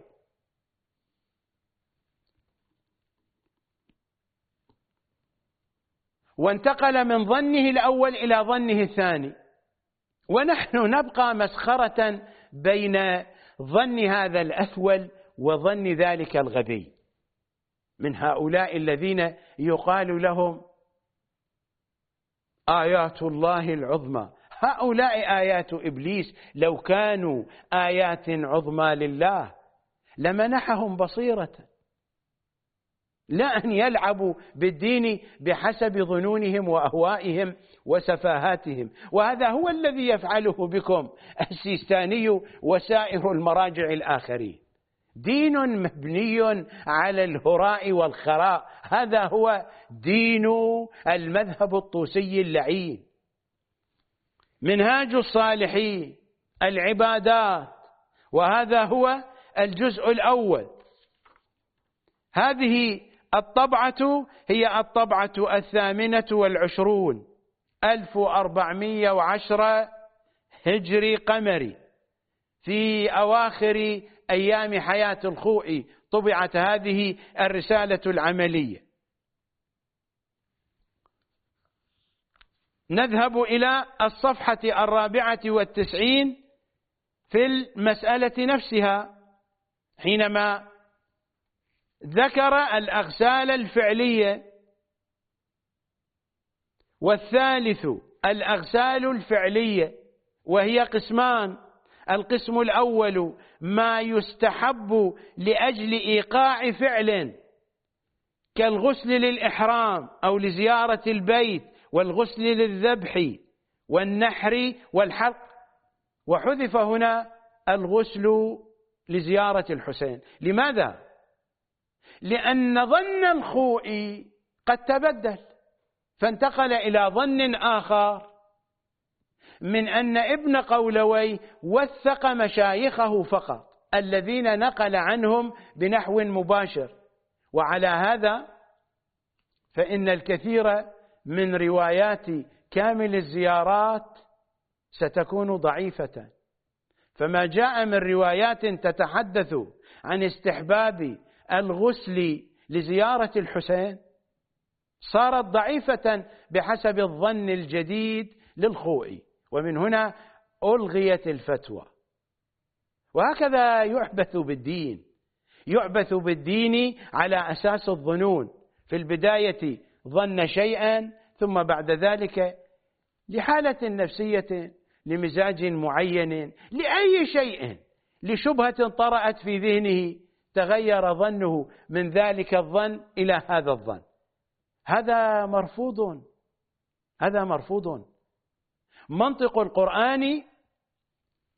وانتقل من ظنه الأول إلى ظنه الثاني، ونحن نبقى مسخرة بين ظن هذا الأثول وظن ذلك الغبي من هؤلاء الذين يقال لهم آيات الله العظمى. هؤلاء آيات إبليس، لو كانوا آيات عظمى لله لمنحهم بصيرة، لا أن يلعبوا بالدين بحسب ظنونهم وأهوائهم وسفاهاتهم. وهذا هو الذي يفعله بكم السيستاني وسائر المراجع الآخرين، دين مبني على الهراء والخراء، هذا هو دين المذهب الطوسي اللعين. منهاج الصالحين العبادات، وهذا هو الجزء الأول. هذه الطبعة هي الطبعة 28 1410 هجري قمري، في أواخر أيام حياة الخوئي طبعت هذه الرسالة العملية. نذهب إلى الصفحة 94 في المسألة نفسها، حينما ذكر الأغسال الفعلية. والثالث الأغسال الفعلية وهي قسمان. القسم الأول ما يستحب لأجل إيقاع فعل كالغسل للإحرام أو لزيارة البيت، والغسل للذبح والنحر والحلق، وحذف هنا الغسل لزيارة الحسين. لماذا؟ لأن ظن الخوئي قد تبدل، فانتقل إلى ظن آخر من أن ابن قولوي وثق مشايخه فقط الذين نقل عنهم بنحو مباشر، وعلى هذا فإن الكثير من روايات كامل الزيارات ستكون ضعيفة، فما جاء من روايات تتحدث عن استحباب الغسل لزيارة الحسين صارت ضعيفة بحسب الظن الجديد للخوئي، ومن هنا ألغيت الفتوى. وهكذا يعبث بالدين، يعبث بالدين على أساس الظنون، في البداية ظن شيئا، ظن بعد ذلك لحالة نفسية، لمزاج معين، لأي شيء، لشبهة طرأت في ذهنه، تغير ظنه من ذلك الظن إلى هذا الظن. هذا مرفوض، هذا مرفوض. منطق القرآن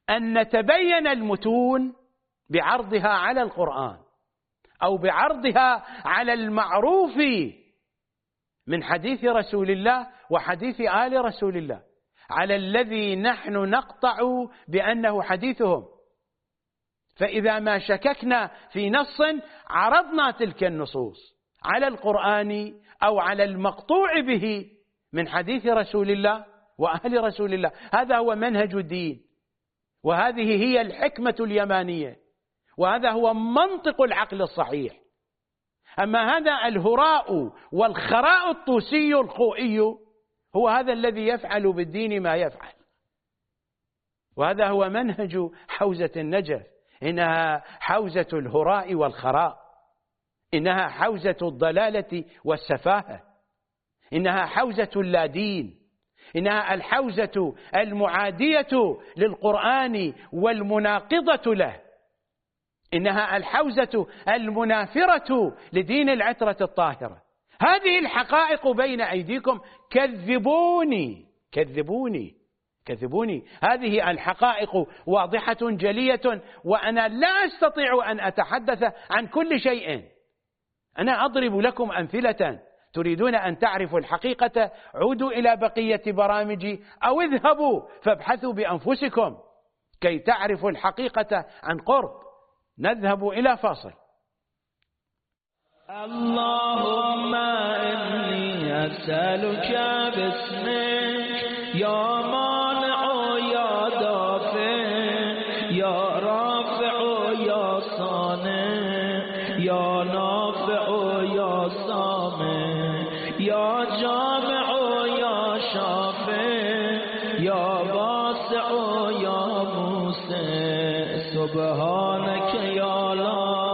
أن نتبين المتون بعرضها على القرآن أو بعرضها على المعروف من حديث رسول الله وحديث آل رسول الله، على الذي نحن نقطع بأنه حديثهم. فإذا ما شككنا في نص عرضنا تلك النصوص على القرآن أو على المقطوع به من حديث رسول الله وأهل رسول الله. هذا هو منهج الدين، وهذه هي الحكمة اليمانية، وهذا هو منطق العقل الصحيح. أما هذا الهراء والخراء الطوسي الخوئي هو هذا الذي يفعل بالدين ما يفعل. وهذا هو منهج حوزة النجف، إنها حوزة الهراء والخراء، إنها حوزة الضلالة والسفاهة، إنها حوزة اللادين، إنها الحوزة المعادية للقرآن والمناقضة له، إنها الحوزة المنافرة لدين العترة الطاهرة. هذه الحقائق بين أيديكم، كذبوني كذبوني كذبوني. هذه الحقائق واضحة جلية، وأنا لا أستطيع أن أتحدث عن كل شيء. أنا أضرب لكم أمثلة. تريدون أن تعرفوا الحقيقة، عودوا إلى بقية برامجي أو اذهبوا فابحثوا بأنفسكم كي تعرفوا الحقيقة عن قرب. نذهب إلى فاصل. اللهم إني أسألك باسمك يا مانع يا دافع يا رافع يا صانع يا نافع يا سامع يا جامع يا شافع يا واسع يا موسى سبحانك يا الله.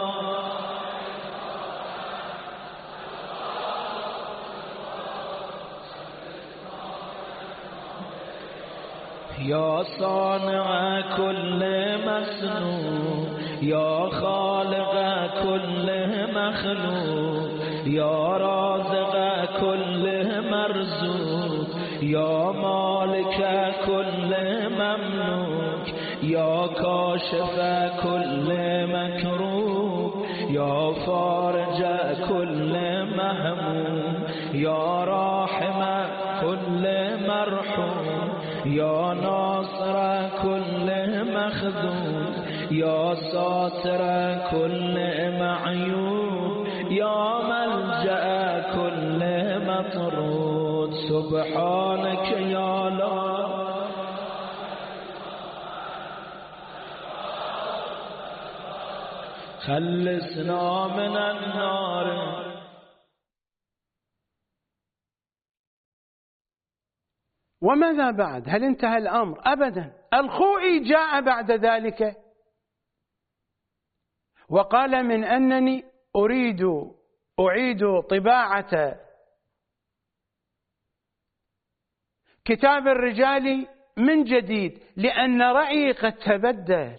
يا صانع كل مصنوع يا خالق كل مخلوق يا رازق كل مرزوق يا مالك كل مملوك يا كاشف كل مكروب يا فارج كل مهموم يا راحم كل مرحوم يا ناصر كل مخذوم يا ساتر كل معيوب يا ملجأ كل مطرود سبحانك يا الله. خلصنا من النار. وماذا بعد؟ هل انتهى الأمر؟ أبدا. الخوئي جاء بعد ذلك وقال من أنني أعيد طباعة كتاب الرجال من جديد لأن رأيي قد تبدل.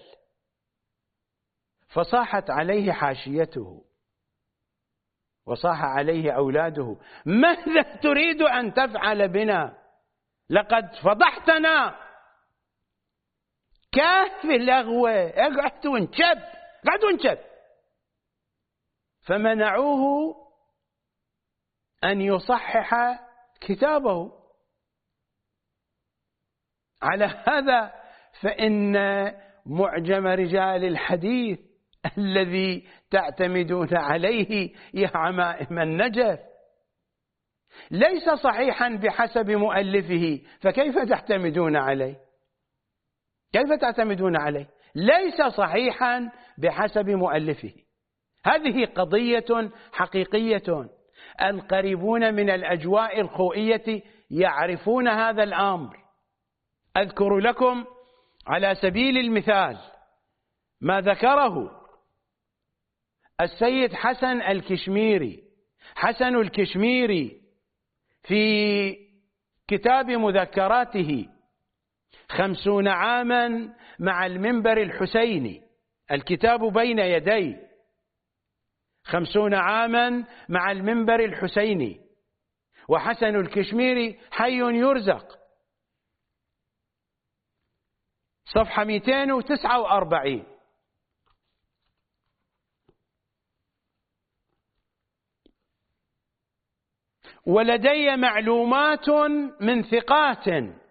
فصاحت عليه حاشيته وصاح عليه أولاده: ماذا تريد أن تفعل بنا؟ لقد فضحتنا. كاف اللغوة، اقعد وانشب قعد وانشب. فمنعوه أن يصحح كتابه. على هذا فإن معجم رجال الحديث الذي تعتمدون عليه يا عمائم النجف ليس صحيحا بحسب مؤلفه، فكيف تعتمدون عليه؟ كيف تعتمدون عليه؟ ليس صحيحا بحسب مؤلفه. هذه قضية حقيقية. القريبون من الأجواء الخوئية يعرفون هذا الأمر. أذكر لكم على سبيل المثال ما ذكره السيد حسن الكشميري. حسن الكشميري في كتاب مذكراته 50 عاما مع المنبر الحسيني، الكتاب بين يدي، 50 عاما مع المنبر الحسيني، وحسن الكشميري حي يرزق. صفحة 249. ولدي معلومات من ثقات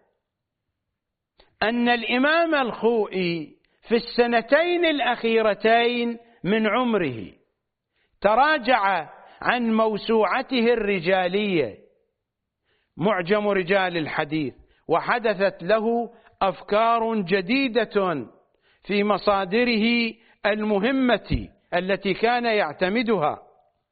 أن الإمام الخوئي في السنتين الأخيرتين من عمره تراجع عن موسوعته الرجالية معجم رجال الحديث، وحدثت له أفكار جديدة في مصادره المهمة التي كان يعتمدها،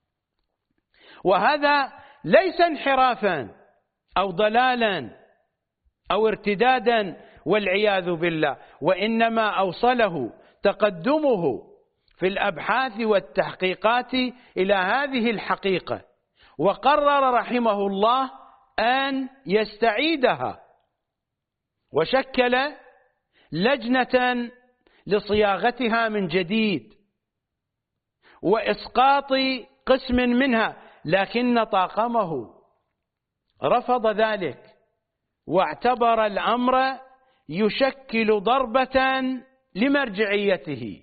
وهذا ليس انحرافا أو ضلالا أو ارتدادا والعياذ بالله، وإنما أوصله تقدمه في الأبحاث والتحقيقات إلى هذه الحقيقة، وقرر رحمه الله أن يستعيدها، وشكل لجنة لصياغتها من جديد وإسقاط قسم منها، لكن طاقمه رفض ذلك، واعتبر الأمر يشكل ضربة لمرجعيته،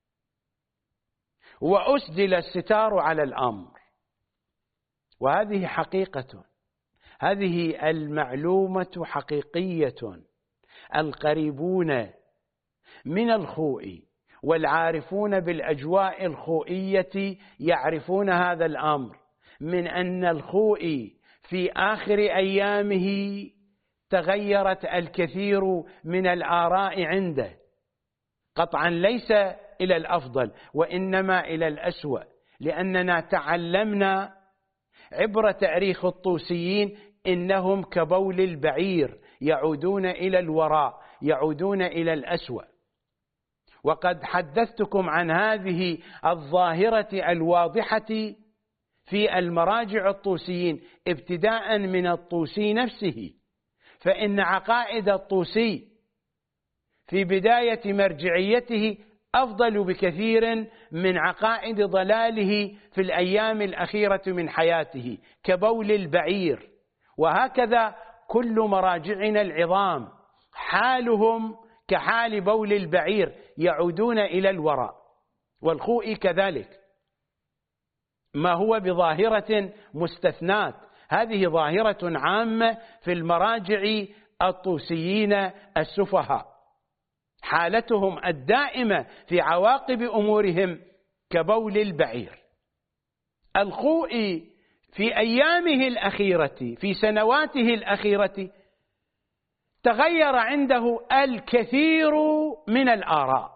وأسدل الستار على الأمر. وهذه حقيقة، هذه المعلومة حقيقية. القريبون من الخوئي والعارفون بالأجواء الخوئية يعرفون هذا الأمر، من أن الخوئي في آخر أيامه تغيرت الكثير من الآراء عنده، قطعا ليس إلى الأفضل وإنما إلى الأسوأ، لأننا تعلمنا عبر تاريخ الطوسيين إنهم كبول البعير، يعودون إلى الوراء، يعودون إلى الأسوأ. وقد حدثتكم عن هذه الظاهرة الواضحة في المراجع الطوسيين ابتداء من الطوسي نفسه، فإن عقائد الطوسي في بداية مرجعيته أفضل بكثير من عقائد ضلاله في الأيام الأخيرة من حياته كبول البعير. وهكذا كل مراجعنا العظام حالهم كحال بول البعير، يعودون إلى الوراء، والخوئي كذلك، ما هو بظاهرة مستثنات، هذه ظاهرة عامة في المراجع الطوسيين السفهاء، حالتهم الدائمة في عواقب أمورهم كبول البعير. الخوئي في أيامه الأخيرة، في سنواته الأخيرة، تغير عنده الكثير من الآراء،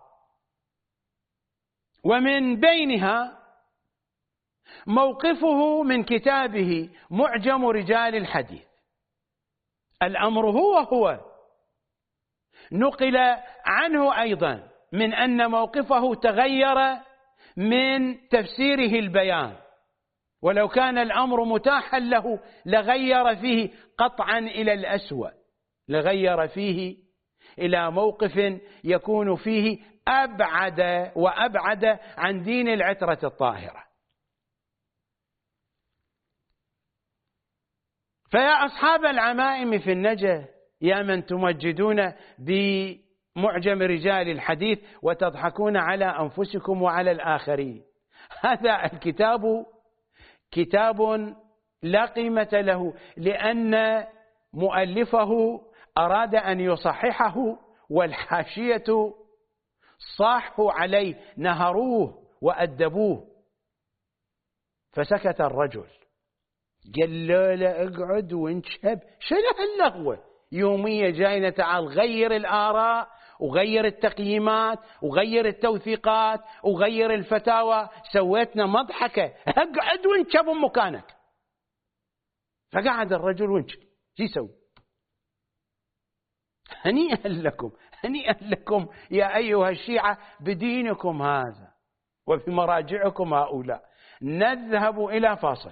ومن بينها موقفه من كتابه معجم رجال الحديث. الأمر هو نقل عنه أيضا من أن موقفه تغير من تفسيره البيان، ولو كان الأمر متاحا له لغير فيه قطعا إلى الأسوأ، لغير فيه إلى موقف يكون فيه أبعد وأبعد عن دين العترة الطاهرة. فيا أصحاب العمائم في النجا، يا من تمجدون بمعجم رجال الحديث وتضحكون على أنفسكم وعلى الآخرين، هذا الكتاب كتاب لا قيمة له، لأن مؤلفه أراد أن يصححه والحاشية صاحوا عليه، نهروه وأدبوه، فسكت الرجل، قال له اقعد وانشب، شنو هاللغوة يومية جاينا، تعال غير الآراء وغير التقييمات وغير التوثيقات وغير الفتاوى، سويتنا مضحكة، اقعد وانشب مكانك. فقعد الرجل وانشب، شو يسوي؟ هنيئا لكم، هنيئا لكم يا أيها الشيعة بدينكم هذا وبمراجعكم هؤلاء. نذهب إلى فاصل.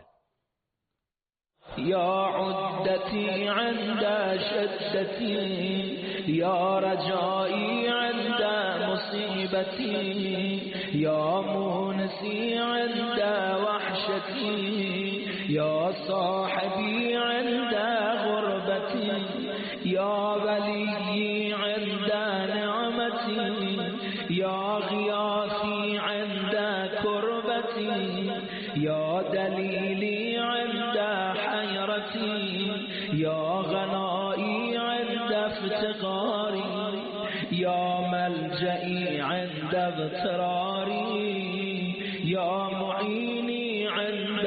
يا عدتي عند شدتي، يا رجائي عند مصيبتي، يا مونسي عند وحشتي، يا صاحبي عند غربتي، يا ولي عند نعمتي. ظلمتي يا غياثي عند كربتي يا دليلي عند حيرتي يا غنائي عند افتقاري يا ملجئي عند اضطراري يا معيني عند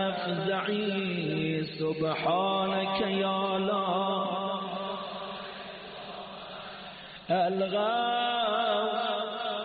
مفزعي سبحانك يا لا الغاو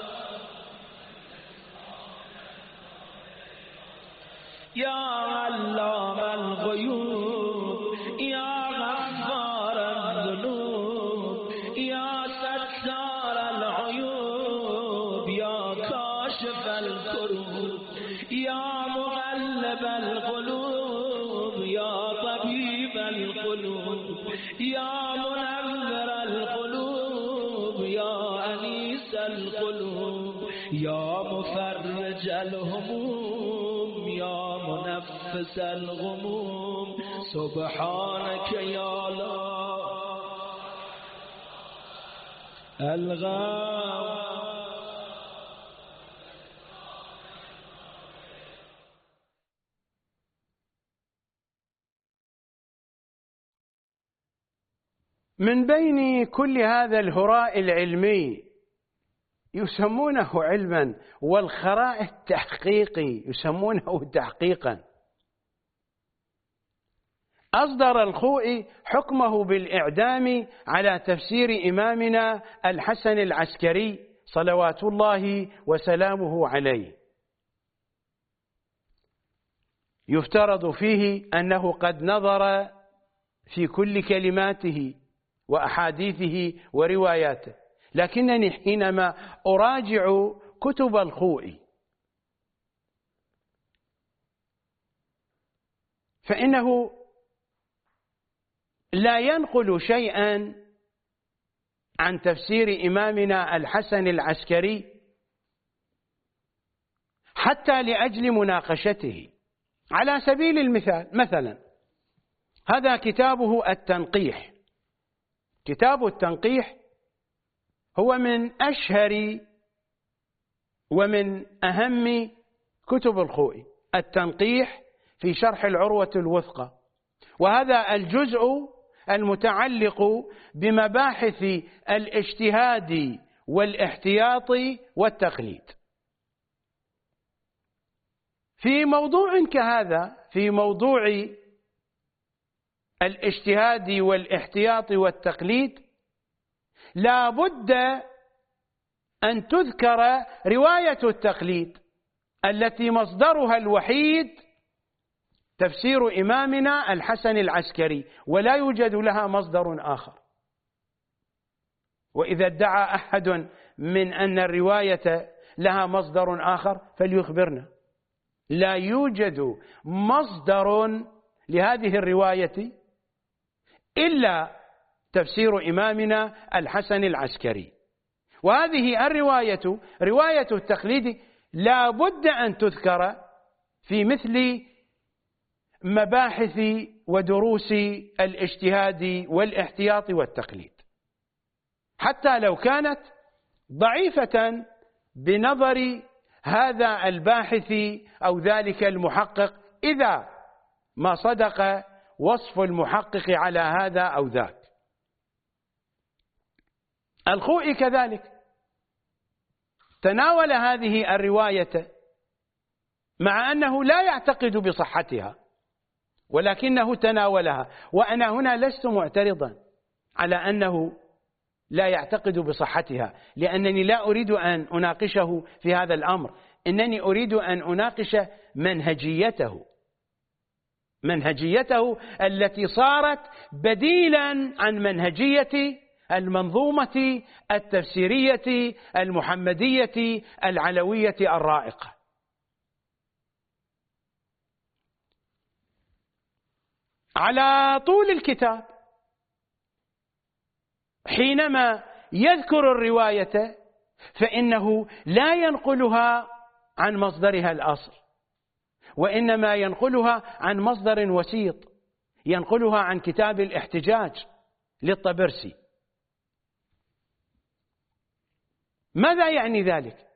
يا علام الغيوب يا غفار الذنوب يا ستار العيوب يا كاشف الكروب يا مغلب القلوب يا طبيب القلوب يا منذر القلوب يا أنيس القلوب يا مفرج الهموم يا منفس الغموم سبحانك يا لا الغاو من بين كل هذا الهراء العلمي يسمونه علما، والخراء التحقيقي يسمونه تحقيقا. أصدر الخوئي حكمه بالإعدام على تفسير إمامنا الحسن العسكري صلوات الله وسلامه عليه. يفترض فيه أنه قد نظر في كل كلماته وأحاديثه ورواياته، لكنني حينما أراجع كتب الخوئي فإنه لا ينقل شيئا عن تفسير إمامنا الحسن العسكري حتى لأجل مناقشته. على سبيل المثال مثلا هذا كتابه التنقيح. كتاب التنقيح هو من أشهر ومن أهم كتب الخوئي. التنقيح في شرح العروة الوثقى، وهذا الجزء المتعلق بمباحث الاجتهاد والاحتياط والتقليد. في موضوع كهذا، في موضوع الاجتهاد والاحتياط والتقليد، لا بد أن تذكر رواية التقليد التي مصدرها الوحيد تفسير إمامنا الحسن العسكري، ولا يوجد لها مصدر آخر. وإذا ادعى أحد من أن الرواية لها مصدر آخر فليخبرنا. لا يوجد مصدر لهذه الرواية إلا تفسير إمامنا الحسن العسكري. وهذه الرواية رواية التقليد لا بد أن تذكر في مثل مباحث ودروس الاجتهاد والاحتياط والتقليد، حتى لو كانت ضعيفة بنظر هذا الباحث أو ذلك المحقق، إذا ما صدق وصف المحقق على هذا أو ذاك. الخوئي كذلك تناول هذه الرواية مع أنه لا يعتقد بصحتها، ولكنه تناولها. وأنا هنا لست معترضا على أنه لا يعتقد بصحتها، لأنني لا أريد أن أناقشه في هذا الأمر، إنني أريد أن أناقش منهجيته التي صارت بديلا عن منهجية المنظومة التفسيرية المحمدية العلوية الرائقة. على طول الكتاب حينما يذكر الرواية فإنه لا ينقلها عن مصدرها الأصل، وإنما ينقلها عن مصدر وسيط، ينقلها عن كتاب الاحتجاج للطبرسي. ماذا يعني ذلك؟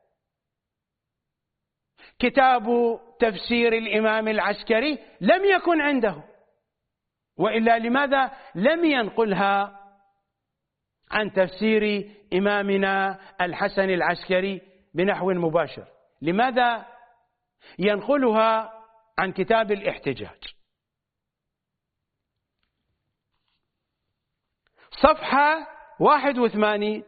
كتاب تفسير الإمام العسكري لم يكن عنده، وإلا لماذا لم ينقلها عن تفسير إمامنا الحسن العسكري بنحو مباشر؟ لماذا ينقلها عن كتاب الاحتجاج؟ صفحة 81.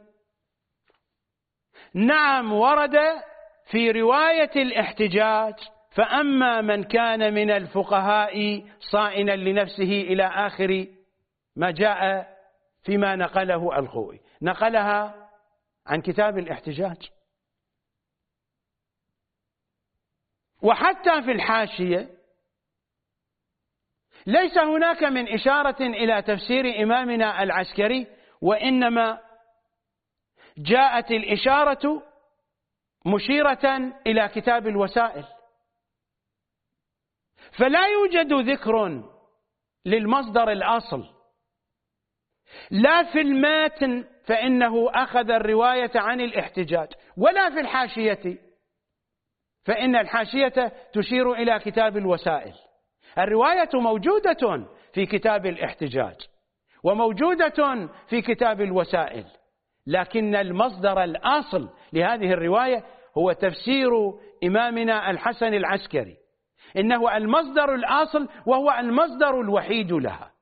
نعم، ورد في رواية الاحتجاج: فأما من كان من الفقهاء صائنا لنفسه، إلى آخر ما جاء فيما نقله الخوئي. نقلها عن كتاب الاحتجاج. وحتى في الحاشية ليس هناك من إشارة إلى تفسير إمامنا العسكري، وإنما جاءت الإشارة مشيرة إلى كتاب الوسائل، فلا يوجد ذكر للمصدر الأصل لا في الماتن فإنه أخذ الرواية عن الاحتجاج، ولا في الحاشية فإن الحاشية تشير إلى كتاب الوسائل. الرواية موجودة في كتاب الاحتجاج وموجودة في كتاب الوسائل، لكن المصدر الأصل لهذه الرواية هو تفسير إمامنا الحسن العسكري. إنه المصدر الأصل وهو المصدر الوحيد لها.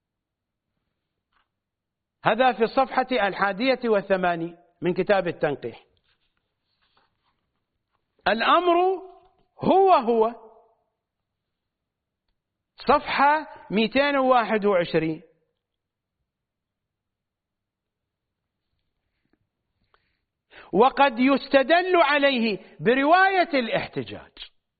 هذا في الصفحة 81 من كتاب التنقيح. الأمر هو صفحة 221. وقد يستدل عليه برواية الاحتجاج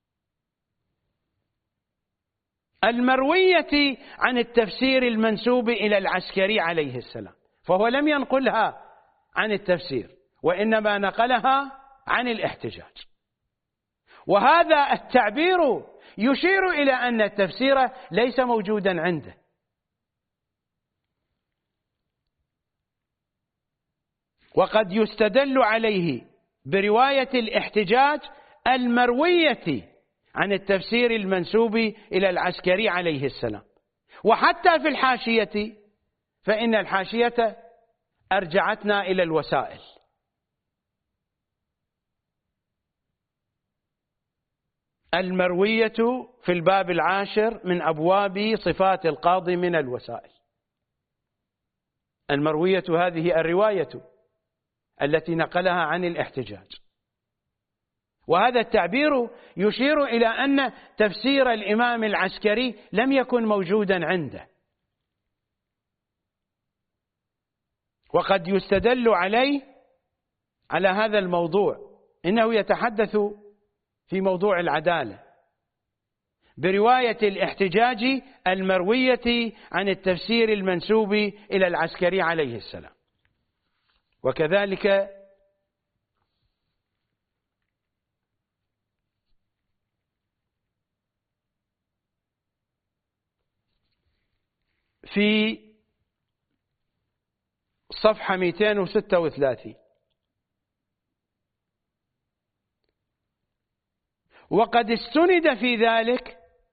المروية عن التفسير المنسوب إلى العسكري عليه السلام، فهو لم ينقلها عن التفسير وإنما نقلها عن الاحتجاج. وهذا التعبير يشير إلى أن التفسير ليس موجودا عنده. وقد يستدل عليه برواية الاحتجاج المروية عن التفسير المنسوب إلى العسكري عليه السلام. وحتى في الحاشية فإن الحاشية أرجعتنا إلى الوسائل. المروية في الباب 10 من أبواب صفات القاضي من الوسائل. المروية هذه الرواية التي نقلها عن الاحتجاج. وهذا التعبير يشير إلى أن تفسير الإمام العسكري لم يكن موجودا عنده. وقد يستدل عليه على هذا الموضوع، إنه يتحدث في موضوع العدالة برواية الاحتجاج المروية عن التفسير المنسوب إلى العسكري عليه السلام. وكذلك في صفحة 236: وقد استند في ذلك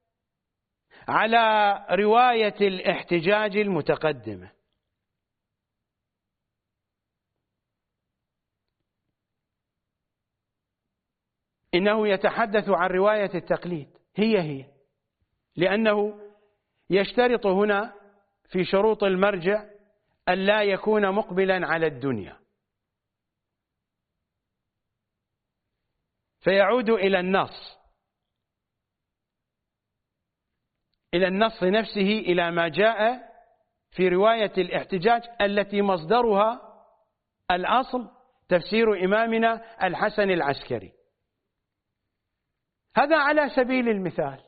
على رواية الاحتجاج المتقدمة. إنه يتحدث عن رواية التقليد هي، لأنه يشترط هنا في شروط المرجع أن لا يكون مقبلا على الدنيا، فيعود إلى النص نفسه، إلى ما جاء في رواية الاحتجاج التي مصدرها الأصل تفسير إمامنا الحسن العسكري. هذا على سبيل المثال.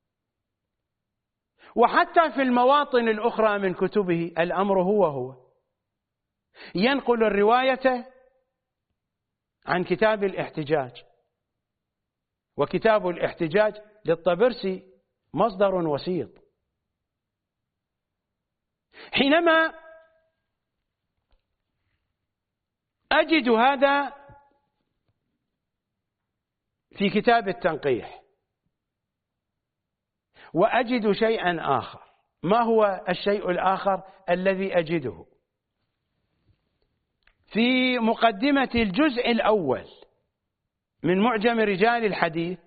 وحتى في المواطن الأخرى من كتبه الأمر هو ينقل الرواية عن كتاب الاحتجاج. وكتاب الاحتجاج للطبرسي مصدر وسيط. حينما أجد هذا في كتاب التنقيح، وأجد شيئا آخر. ما هو الشيء الآخر الذي أجده؟ في مقدمة الجزء الأول من معجم رجال الحديث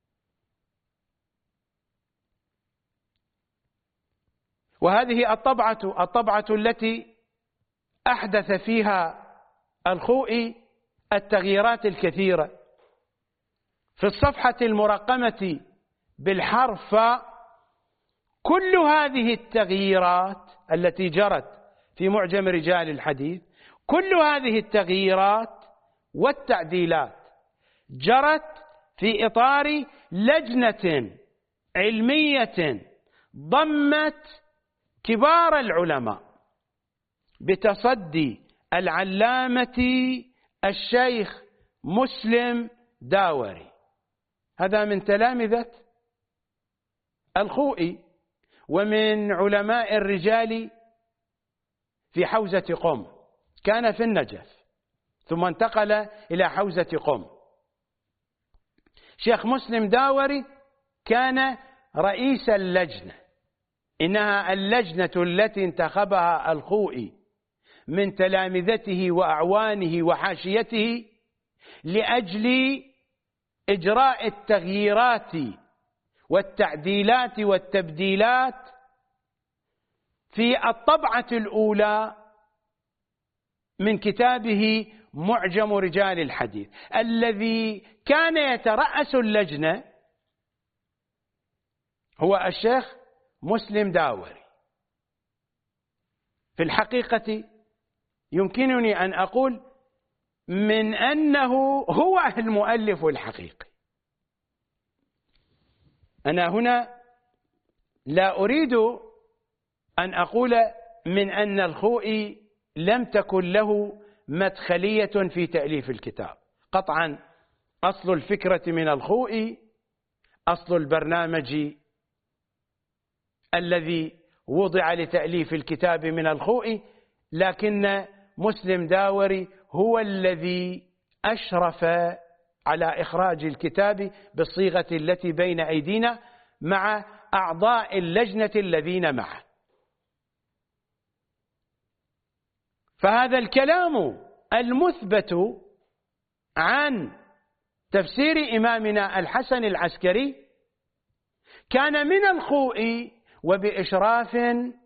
وهذه الطبعة التي أحدث فيها الخوئي التغييرات الكثيرة، في الصفحة المرقمة بالحرف كل هذه التغييرات التي جرت في معجم رجال الحديث، كل هذه التغييرات والتعديلات جرت في إطار لجنة علمية ضمت كبار العلماء بتصدي العلامة الشيخ مسلم داوري، هذا من تلامذة الخوئي ومن علماء الرجال في حوزة قم، كان في النجف ثم انتقل إلى حوزة قم. شيخ مسلم داوري كان رئيس اللجنة، إنها اللجنة التي انتخبها الخوئي من تلامذته وأعوانه وحاشيته لأجل إجراء التغييرات والتعديلات والتبديلات في الطبعة الأولى من كتابه معجم رجال الحديث، الذي كان يترأس اللجنة هو الشيخ مسلم داوري. في الحقيقة يمكنني أن أقول من أنه هو المؤلف الحقيقي. أنا هنا لا أريد أن أقول من أن الخوئي لم تكن له مدخلية في تأليف الكتاب، قطعا أصل الفكرة من الخوئي، أصل البرنامج الذي وضع لتأليف الكتاب من الخوئي، لكن مسلم داوري هو الذي أشرف على إخراج الكتاب بالصيغة التي بين أيدينا مع أعضاء اللجنة الذين معه. فهذا الكلام المثبت عن تفسير إمامنا الحسن العسكري كان من الخوئي وبإشراف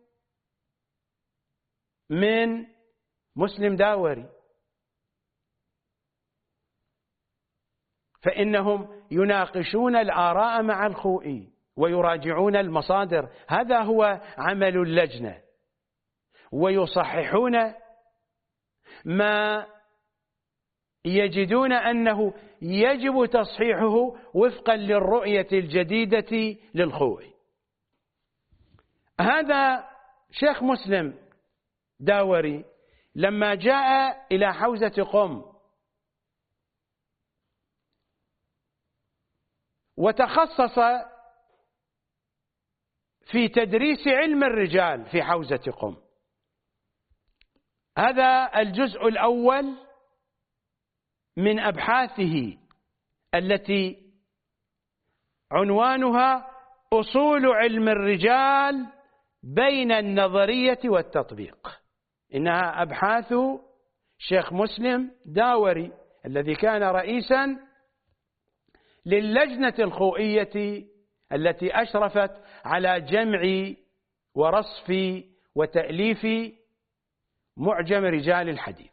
من مسلم داوري، فإنهم يناقشون الآراء مع الخوئي ويراجعون المصادر، هذا هو عمل اللجنة، ويصححون ما يجدون أنه يجب تصحيحه وفقا للرؤية الجديدة للخوئي. هذا شيخ مسلم داوري لما جاء إلى حوزة قم وتخصص في تدريس علم الرجال في حوزة قم، هذا الجزء الأول من أبحاثه التي عنوانها أصول علم الرجال بين النظرية والتطبيق، إنها أبحاث شيخ مسلم داوري الذي كان رئيسا للجنة الخوئية التي أشرفت على جمع ورصف وتأليف معجم رجال الحديث.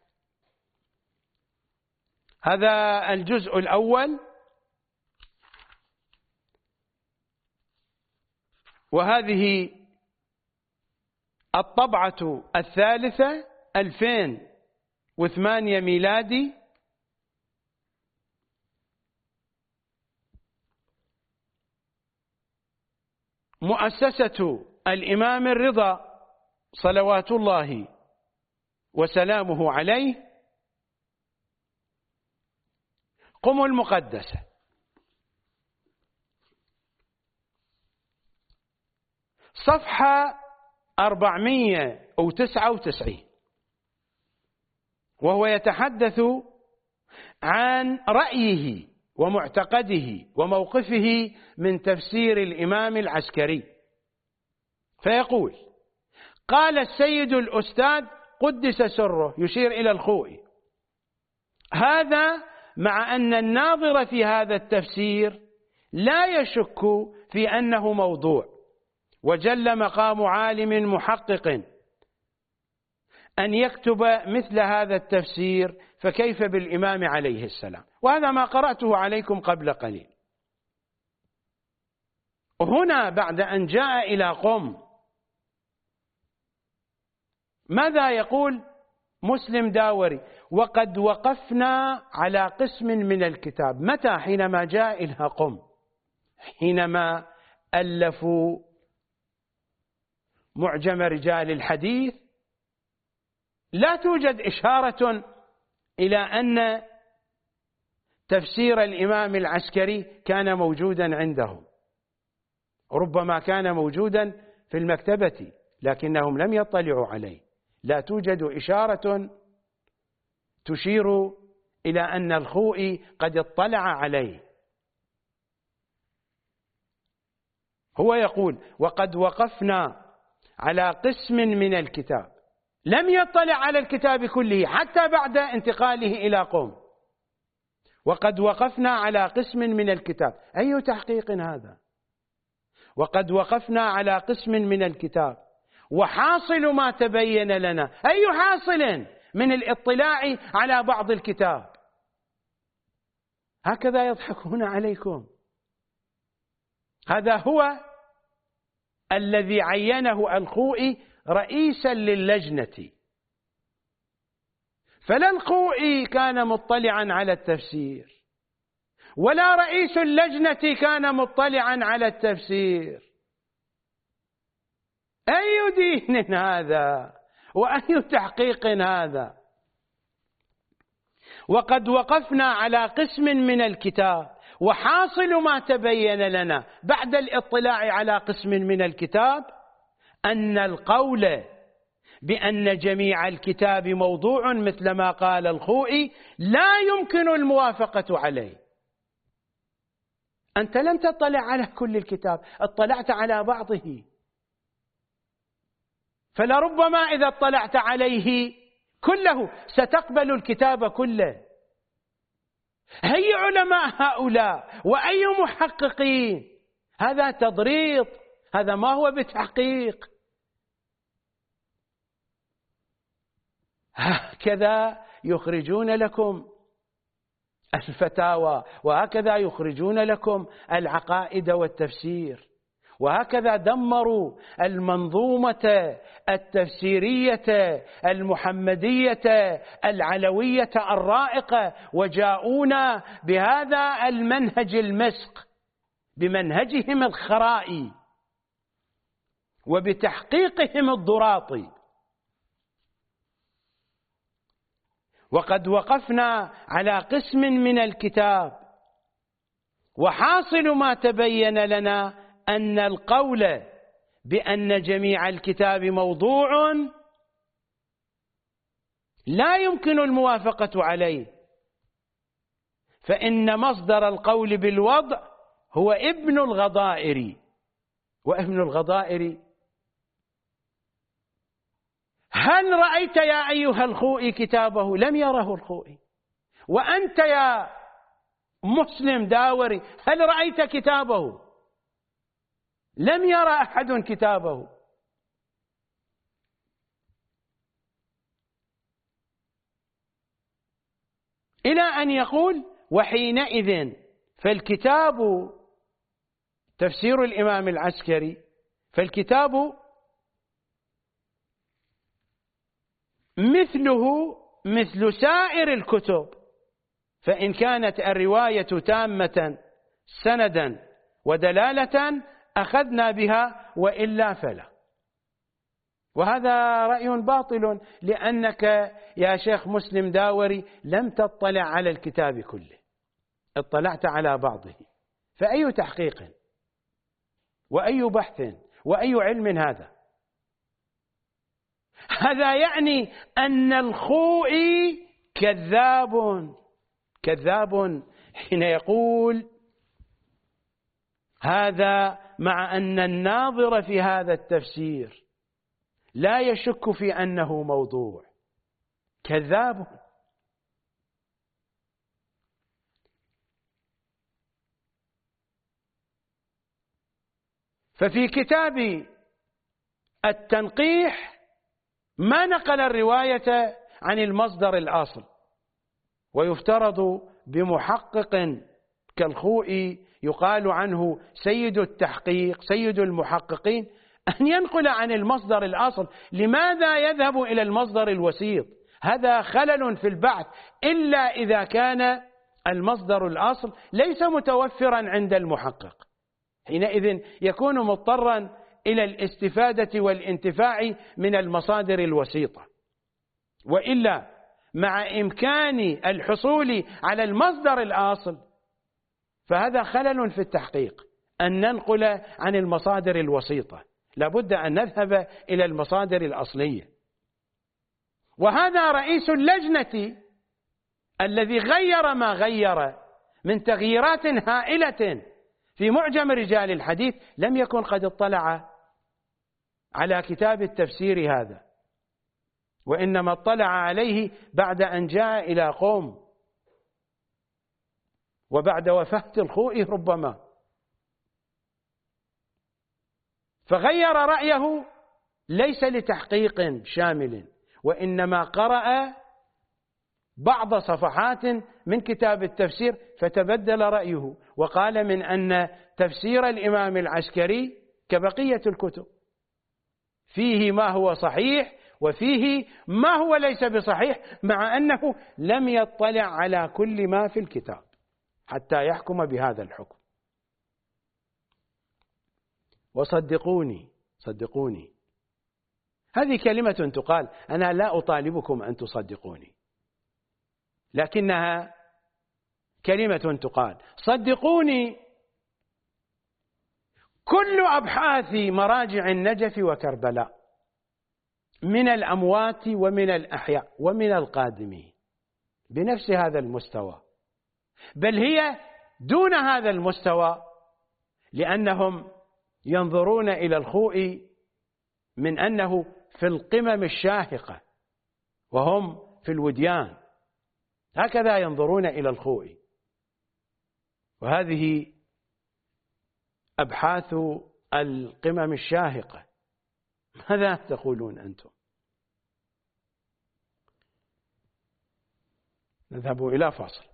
هذا الجزء الأول، وهذه الطبعة الثالثة 2008 ميلادي، مؤسسة الإمام الرضا صلوات الله وسلامه عليه، قم المقدسة، صفحة 499، وهو يتحدث عن رأيه ومعتقده وموقفه من تفسير الإمام العسكري، فيقول: قال السيد الأستاذ قدس سره، يشير إلى الخوئي: هذا مع أن الناظر في هذا التفسير لا يشك في أنه موضوع، وجل مقام عالم محقق أن يكتب مثل هذا التفسير، فكيف بالإمام عليه السلام؟ وهذا ما قرأته عليكم قبل قليل. هنا بعد أن جاء إلى قم، ماذا يقول مسلم داوري؟ وقد وقفنا على قسم من الكتاب. متى؟ حينما جاء إلى قم، حينما ألفوا معجم رجال الحديث، لا توجد إشارة إلى أن تفسير الإمام العسكري كان موجودا عندهم. ربما كان موجودا في المكتبة لكنهم لم يطلعوا عليه. لا توجد إشارة تشير إلى أن الخوئي قد اطلع عليه. هو يقول: وقد وقفنا على قسم من الكتاب. لم يطلع على الكتاب كله حتى بعد انتقاله إلى قم. وقد وقفنا على قسم من الكتاب. أي تحقيق هذا؟ وقد وقفنا على قسم من الكتاب وحاصل ما تبين لنا. أي حاصل من الاطلاع على بعض الكتاب؟ هكذا يضحكون عليكم. هذا هو الذي عينه الخوئي رئيسا للجنة. فلا الخوئي كان مطلعا على التفسير، ولا رئيس اللجنة كان مطلعا على التفسير. أي دين هذا؟ وأي تحقيق هذا؟ وقد وقفنا على قسم من الكتاب وحاصل ما تبين لنا بعد الاطلاع على قسم من الكتاب أن القول بأن جميع الكتاب موضوع مثل ما قال الخوئي لا يمكن الموافقة عليه. أنت لم تطلع على كل الكتاب، اطلعت على بعضه، فلربما إذا اطلعت عليه كله ستقبل الكتاب كله. أي علماء هؤلاء وأي محققين؟ هذا تضريط، هذا ما هو بتحقيق. هكذا يخرجون لكم الفتاوى، وهكذا يخرجون لكم العقائد والتفسير، وهكذا دمروا المنظومة التفسيرية المحمدية العلوية الرائقة، وجاءونا بهذا المنهج المسق، بمنهجهم الخرائي وبتحقيقهم الضراطي. وقد وقفنا على قسم من الكتاب وحاصل ما تبين لنا أن القول بأن جميع الكتاب موضوع لا يمكن الموافقة عليه، فإن مصدر القول بالوضع هو ابن الغضائر. وابن الغضائر، هل رأيت يا أيها الخوئي كتابه؟ لم يره الخوئي. وأنت يا مسلم داوري هل رأيت كتابه؟ لم يرى أحد كتابه. إلى أن يقول: وحينئذ فالكتاب، تفسير الإمام العسكري، فالكتاب مثله مثل سائر الكتب، فإن كانت الرواية تامة سندا ودلالة أخذنا بها، وإلا فلا. وهذا رأي باطل، لأنك يا شيخ مسلم داوري لم تطلع على الكتاب كله، اطلعت على بعضه. فأي تحقيق وأي بحث وأي علم هذا؟ هذا يعني أن الخوئي كذاب، كذاب حين يقول هذا مع أن الناظر في هذا التفسير لا يشك في أنه موضوع، كذاب. ففي كتاب التنقيح ما نقل الرواية عن المصدر الأصل، ويفترض بمحقق كالخوئي يقال عنه سيد التحقيق سيد المحققين أن ينقل عن المصدر الأصل. لماذا يذهب إلى المصدر الوسيط؟ هذا خلل في البحث، إلا إذا كان المصدر الأصل ليس متوفرا عند المحقق، حينئذ يكون مضطرا إلى الاستفادة والانتفاع من المصادر الوسيطة. وإلا مع إمكان الحصول على المصدر الأصل فهذا خلل في التحقيق، أن ننقل عن المصادر الوسيطة، لابد أن نذهب إلى المصادر الأصلية. وهذا رئيس اللجنة الذي غير ما غير من تغييرات هائلة في معجم رجال الحديث لم يكن قد اطلع على كتاب التفسير هذا، وإنما اطلع عليه بعد أن جاء إلى قوم وبعد وفاة الخوئي ربما، فغير رأيه ليس لتحقيق شامل، وإنما قرأ بعض صفحات من كتاب التفسير فتبدل رأيه، وقال من أن تفسير الإمام العسكري كبقية الكتب فيه ما هو صحيح وفيه ما هو ليس بصحيح، مع أنه لم يطلع على كل ما في الكتاب حتى يحكم بهذا الحكم. وصدقوني صدقوني، هذه كلمة تقال، أنا لا أطالبكم أن تصدقوني، لكنها كلمة تقال. صدقوني، كل أبحاث مراجع النجف وكربلاء من الأموات ومن الأحياء ومن القادمين بنفس هذا المستوى، بل هي دون هذا المستوى، لأنهم ينظرون إلى الخوئي من أنه في القمم الشاهقة وهم في الوديان، هكذا ينظرون إلى الخوئي. وهذه أبحاث القمم الشاهقة، ماذا تقولون أنتم؟ نذهب إلى فاصل.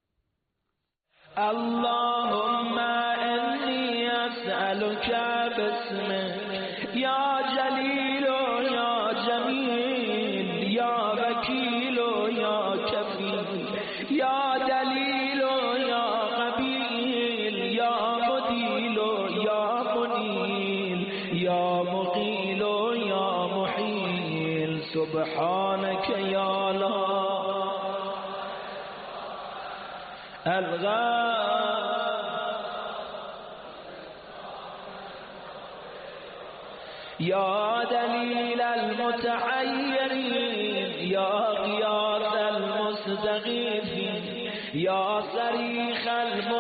اللهم إني أسألك باسمك يا جليل يا جميل يا وكيل يا كفيل يا دليل يا قبيل يا مديل يا منيل يا مقيل يا محيل، سبحانك يا لا يا دليل المتحيرين يا غياث المستغيثين يا صريخ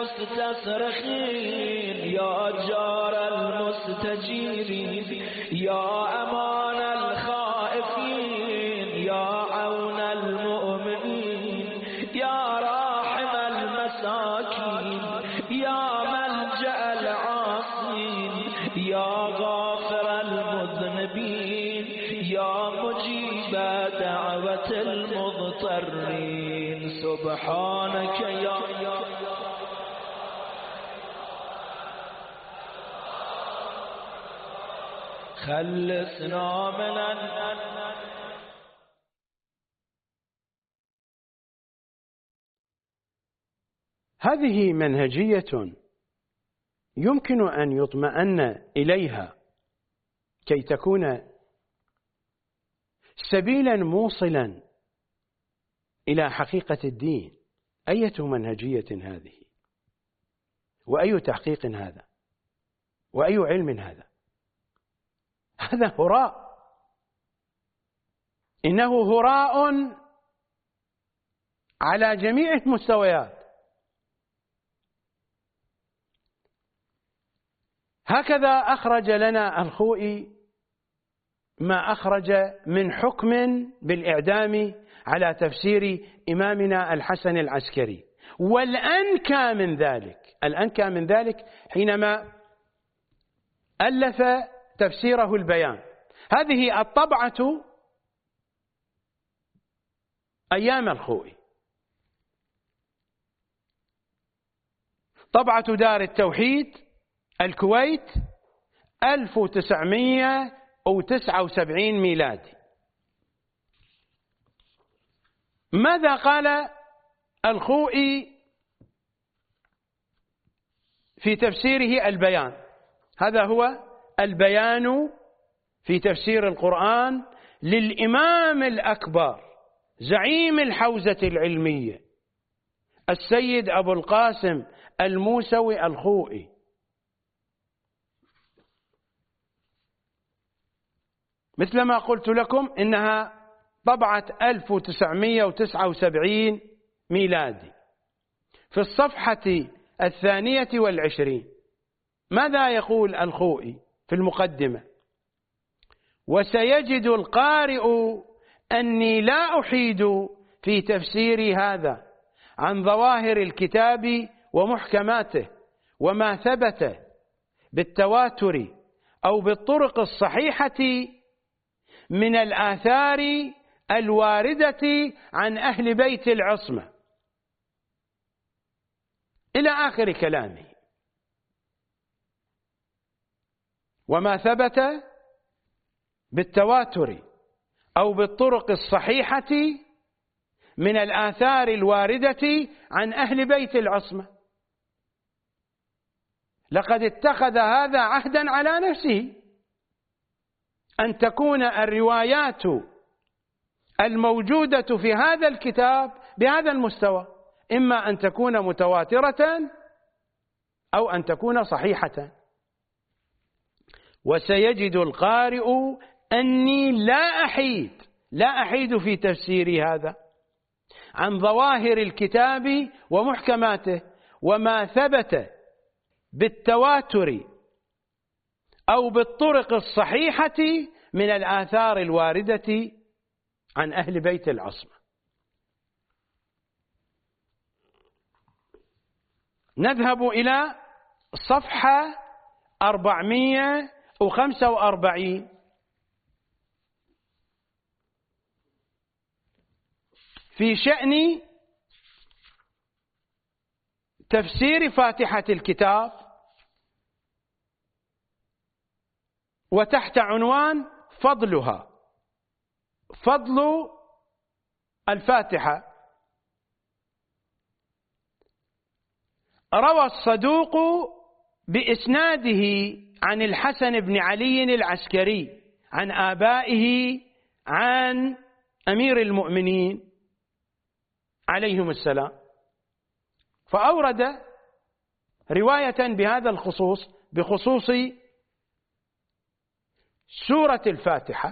المستصرخين يا جار المستجيرين يا أمان الخائفين يا عون المؤمنين يا راحم المساكين يا ملجأ العاصين يا غافر المذنبين يا مجيب دعوة المضطرين، سبحانك يا خلصنا من هذه منهجية يمكن أن يطمئن إليها كي تكون سبيلا موصلا إلى حقيقة الدين. أية منهجية هذه؟ وأي تحقيق هذا؟ وأي علم هذا؟ هذا هراء، إنه هراء على جميع المستويات. هكذا أخرج لنا الخوئي ما أخرج من حكم بالإعدام على تفسير إمامنا الحسن العسكري. والأنكى من ذلك حينما ألف تفسيره البيان. هذه الطبعة أيام الخوئي، طبعة دار التوحيد الكويت 1979 ميلادي. ماذا قال الخوئي في تفسيره البيان؟ هذا هو البيان في تفسير القرآن للإمام الأكبر زعيم الحوزة العلمية السيد أبو القاسم الموسوي الخوئي. مثلما قلت لكم إنها طبعة 1979 ميلادي. في الصفحة 22 ماذا يقول الخوئي في المقدمة؟ وسيجد القارئ أني لا أحيد في تفسيري هذا عن ظواهر الكتاب ومحكماته وما ثبت بالتواتر أو بالطرق الصحيحة من الآثار الواردة عن أهل بيت العصمة إلى آخر كلامه. وما ثبت بالتواتر أو بالطرق الصحيحة من الآثار الواردة عن أهل بيت العصمة. لقد اتخذ هذا عهدا على نفسه أن تكون الروايات الموجودة في هذا الكتاب بهذا المستوى، إما أن تكون متواترة أو أن تكون صحيحة. وسيجد القارئ أني لا أحيد في تفسيري هذا عن ظواهر الكتاب ومحكماته وما ثبت بالتواتر أو بالطرق الصحيحة من الآثار الواردة عن أهل بيت العصمة. نذهب إلى صفحة 445 في شأن تفسير فاتحة الكتاب، وتحت عنوان فضلها، فضل الفاتحة. روى الصدوق بإسناده عن الحسن بن علي العسكري عن آبائه عن أمير المؤمنين عليهم السلام، فأورد رواية بهذا الخصوص بخصوص سورة الفاتحة.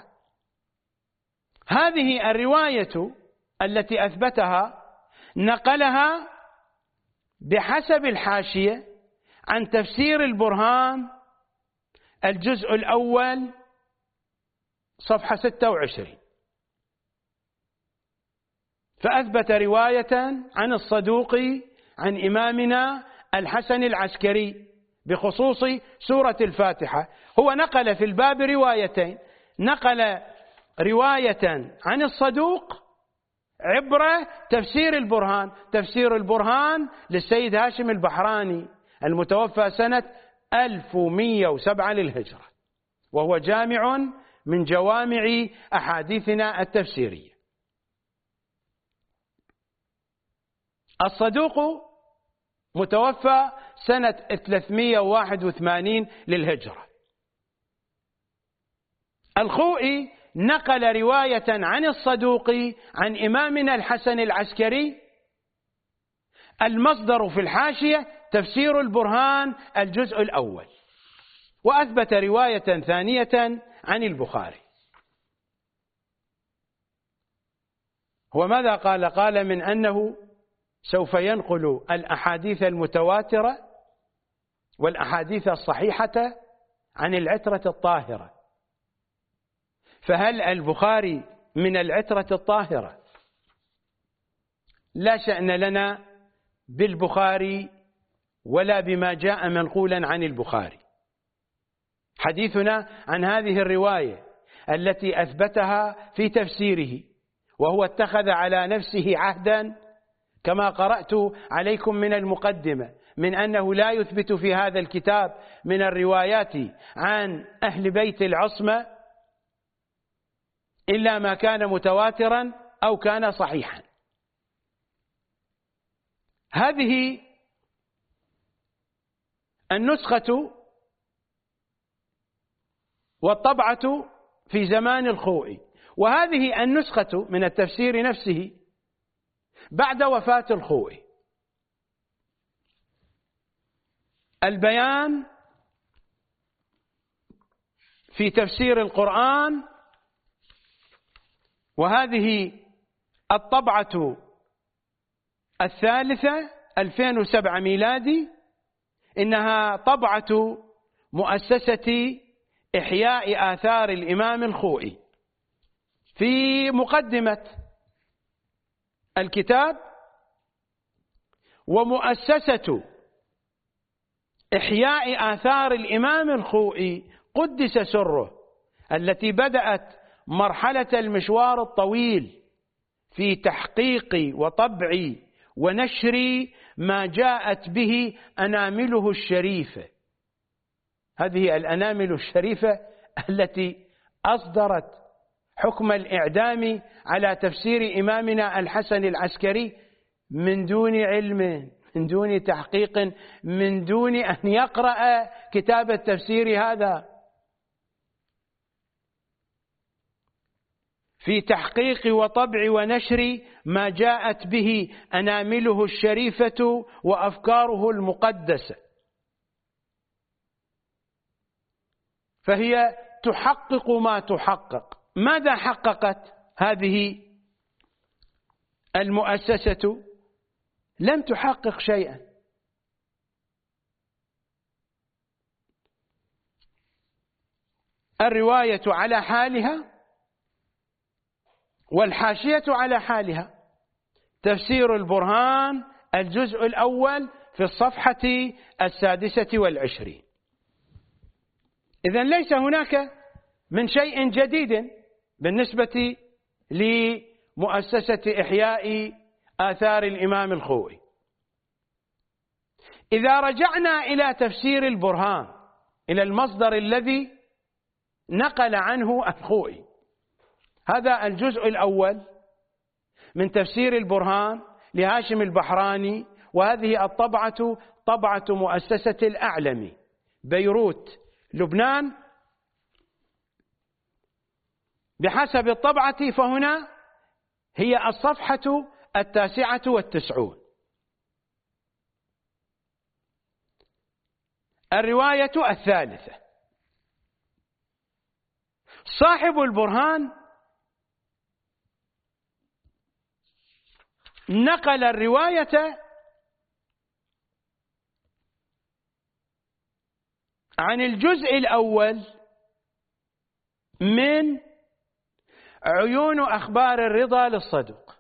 هذه الرواية التي أثبتها نقلها بحسب الحاشية عن تفسير البرهان الجزء الأول صفحة 26، فأثبت رواية عن الصدوق عن إمامنا الحسن العسكري بخصوص سورة الفاتحة. هو نقل في الباب روايتين، نقل رواية عن الصدوق عبر تفسير البرهان. تفسير البرهان للسيد هاشم البحراني المتوفى سنة 1107 للهجرة، وهو جامع من جوامع أحاديثنا التفسيرية. الصدوق متوفى سنة 381 للهجرة. الخوئي نقل رواية عن الصدوق عن إمامنا الحسن العسكري، المصدر في الحاشية تفسير البرهان الجزء الأول، وأثبت رواية ثانية عن البخاري. هو ماذا قال؟ قال من أنه سوف ينقل الأحاديث المتواترة والأحاديث الصحيحة عن العترة الطاهرة، فهل البخاري من العترة الطاهرة؟ لا شأن لنا بالبخاري ولا بما جاء منقولا عن البخاري. حديثنا عن هذه الرواية التي أثبتها في تفسيره، وهو اتخذ على نفسه عهدا كما قرأت عليكم من المقدمة من أنه لا يثبت في هذا الكتاب من الروايات عن أهل بيت العصمة إلا ما كان متواترا أو كان صحيحا. هذه النسخة والطبعة في زمان الخوئي، وهذه النسخة من التفسير نفسه بعد وفاة الخوئي. البيان في تفسير القرآن، وهذه الطبعة الثالثة 2007 ميلادي، إنها طبعة مؤسسة إحياء آثار الإمام الخوئي. في مقدمة الكتاب: ومؤسسة إحياء آثار الإمام الخوئي قدس سره، التي بدأت مرحلة المشوار الطويل في تحقيق وطبع ونشر ما جاءت به أنامله الشريفة. هذه الأنامل الشريفة التي أصدرت حكم الإعدام على تفسير إمامنا الحسن العسكري من دون علم، من دون تحقيق، من دون أن يقرأ كتاب التفسير هذا، في تحقيق وطبع ونشر ما جاءت به أنامله الشريفة وأفكاره المقدسة. فهي تحقق ما تحقق. ماذا حققت هذه المؤسسة؟ لم تحقق شيئا. الرواية على حالها والحاشية على حالها. تفسير البرهان الجزء الأول في الصفحة 26. إذن ليس هناك من شيء جديد بالنسبة لمؤسسة إحياء آثار الإمام الخوئي. إذا رجعنا إلى تفسير البرهان، إلى المصدر الذي نقل عنه الخوئي، هذا الجزء الأول من تفسير البرهان لهاشم البحراني، وهذه الطبعة طبعة مؤسسة الأعلمي، بيروت، لبنان. بحسب الطبعة فهنا هي الصفحة 29. الرواية الثالثة. صاحب البرهان نقل الرواية عن الجزء الأول من عيون أخبار الرضا للصدوق.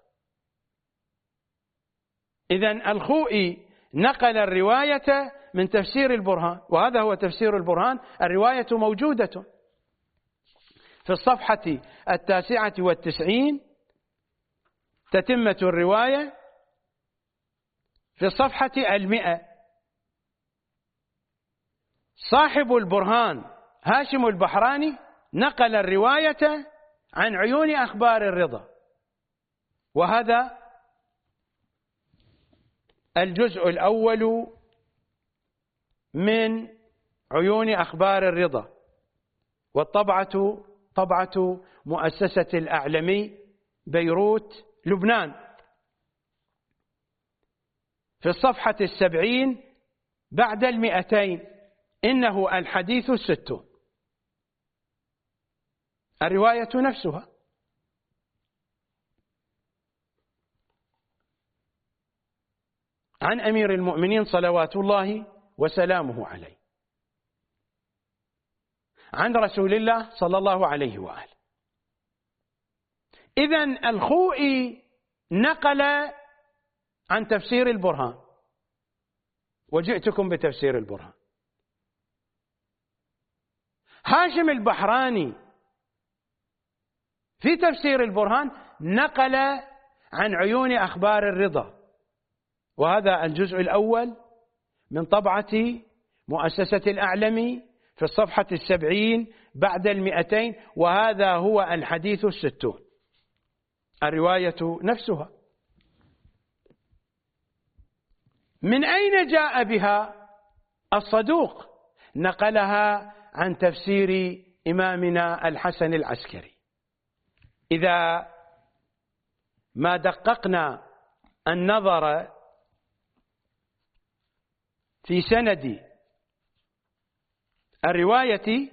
إذن الخوئي نقل الرواية من تفسير البرهان، وهذا هو تفسير البرهان. الرواية موجودة في الصفحة 99، تتمة الرواية في الصفحة 100. صاحب البرهان هاشم البحراني نقل الرواية عن عيون أخبار الرضا، وهذا الجزء الأول من عيون أخبار الرضا، والطبعة طبعة مؤسسة الأعلمي، بيروت، لبنان، في الصفحة 70 بعد 200. إنه الحديث 60. الرواية نفسها. عن أمير المؤمنين صلوات الله وسلامه عليه. عن رسول الله صلى الله عليه وآله. إذن الخوئي نقل عن تفسير البرهان، وجئتكم بتفسير البرهان. هاشم البحراني في تفسير البرهان نقل عن عيون أخبار الرضا، وهذا الجزء الأول من طبعة مؤسسة الأعلمي في الصفحة 70 بعد 200، وهذا هو الحديث 60، الرواية نفسها. من أين جاء بها؟ الصدوق نقلها عن تفسير إمامنا الحسن العسكري. إذا ما دققنا النظر في سند الرواية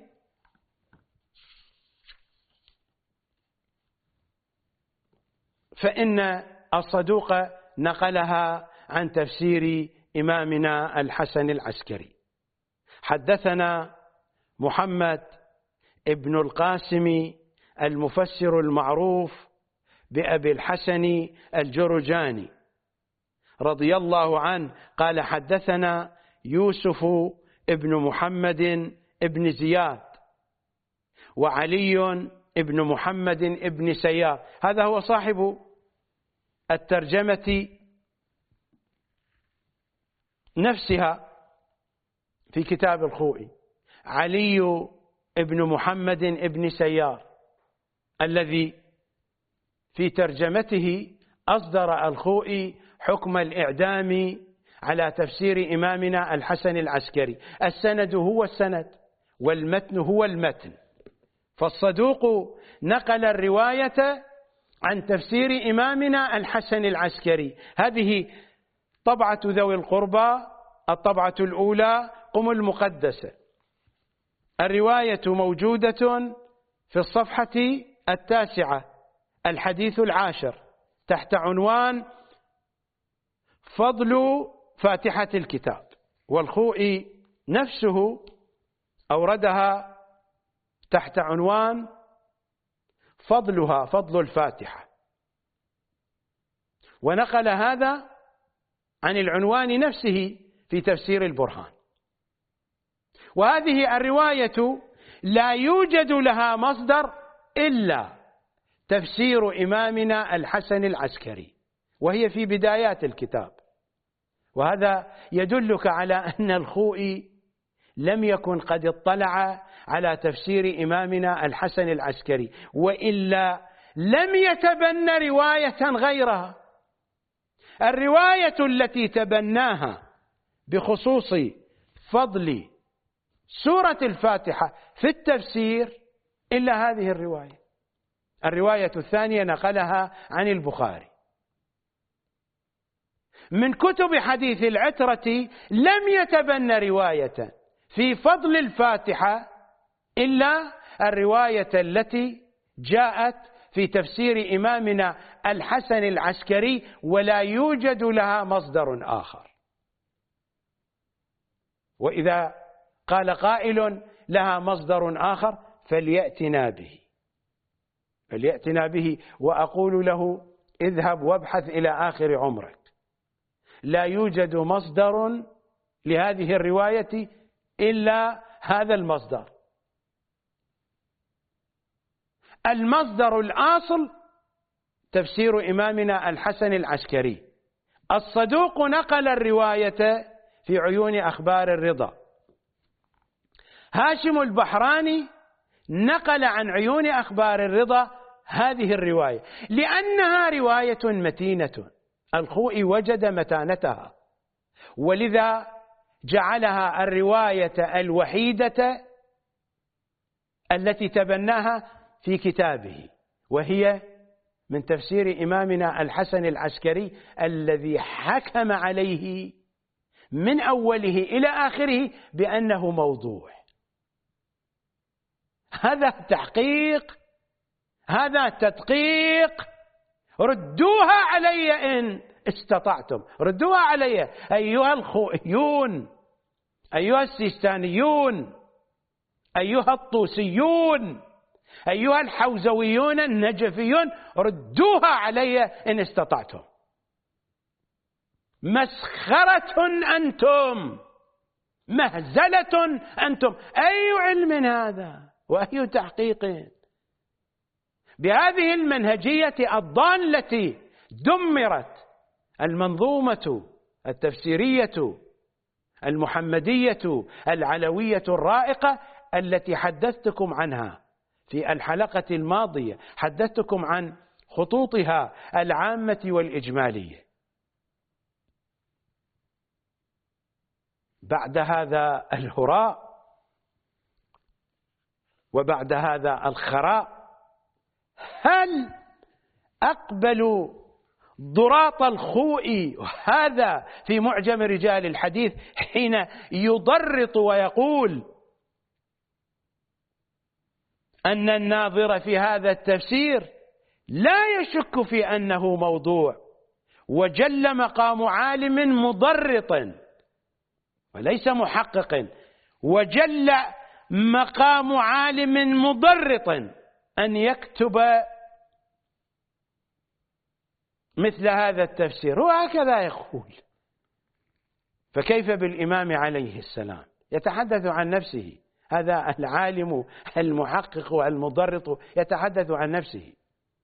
فإن الصدوق نقلها عن تفسير إمامنا الحسن العسكري. حدثنا محمد ابن القاسم المفسر المعروف بأبي الحسن الجرجاني رضي الله عنه قال: حدثنا يوسف ابن محمد ابن زياد وعلي ابن محمد ابن سيار، هذا هو صاحب الترجمة نفسها في كتاب الخوئي، علي ابن محمد ابن سيار، الذي في ترجمته أصدر الخوئي حكم الإعدام على تفسير إمامنا الحسن العسكري. السند هو السند والمتن هو المتن، فالصدوق نقل الرواية عن تفسير إمامنا الحسن العسكري. هذه طبعة ذوي القربى، الطبعة الأولى، قم المقدسة. الرواية موجودة في الصفحة 9، الحديث 10، تحت عنوان فضل فاتحة الكتاب، والخوئي نفسه أوردها تحت عنوان فضلها، فضل الفاتحة، ونقل هذا عن العنوان نفسه في تفسير البرهان. وهذه الرواية لا يوجد لها مصدر إلا تفسير إمامنا الحسن العسكري، وهي في بدايات الكتاب. وهذا يدلك على أن الخوئي لم يكن قد اطلع على تفسير إمامنا الحسن العسكري، وإلا لم يتبنى رواية غيرها. الرواية التي تبناها بخصوص فضل سورة الفاتحة في التفسير إلا هذه الرواية. الرواية الثانية نقلها عن البخاري. من كتب حديث العترة لم يتبنى رواية في فضل الفاتحة إلا الرواية التي جاءت في تفسير إمامنا الحسن العسكري، ولا يوجد لها مصدر آخر. وإذا قال قائل لها مصدر آخر فليأتنا به، وأقول له اذهب وابحث إلى آخر عمرك. لا يوجد مصدر لهذه الرواية إلا هذا المصدر. المصدر الأصل تفسير إمامنا الحسن العسكري. الصدوق نقل الرواية في عيون أخبار الرضا. هاشم البحراني نقل عن عيون أخبار الرضا هذه الرواية لأنها رواية متينة، الخوئي وجد متانتها، ولذا جعلها الرواية الوحيدة التي تبناها في كتابه، وهي من تفسير إمامنا الحسن العسكري الذي حكم عليه من أوله إلى آخره بأنه موضوع. هذا تحقيق، هذا تدقيق. ردوها علي إن استطعتم، ردوها علي أيها الخوئيون، أيها السيستانيون، أيها الطوسيون، أيها الحوزويون النجفيون، ردوها علي إن استطعتم. مسخرة أنتم، مهزلة أنتم. أي علم هذا وأي تحقيق؟ بهذه المنهجية الضالة دمرت المنظومة التفسيرية المحمدية العلوية الرائقة التي حدثتكم عنها في الحلقة الماضية. حدثتكم عن خطوطها العامة والإجمالية. بعد هذا الهراء وبعد هذا الخراء، هل أقبل ضراط الخوئي هذا في معجم رجال الحديث حين يضرط ويقول أن الناظر في هذا التفسير لا يشك في أنه موضوع، وجل مقام عالم مضرط وليس محقق، وجل مقام عالم مضرط أن يكتب مثل هذا التفسير، وهكذا يقول. فكيف بالإمام عليه السلام يتحدث عن نفسه؟ هذا العالم المحقق المضرط يتحدث عن نفسه.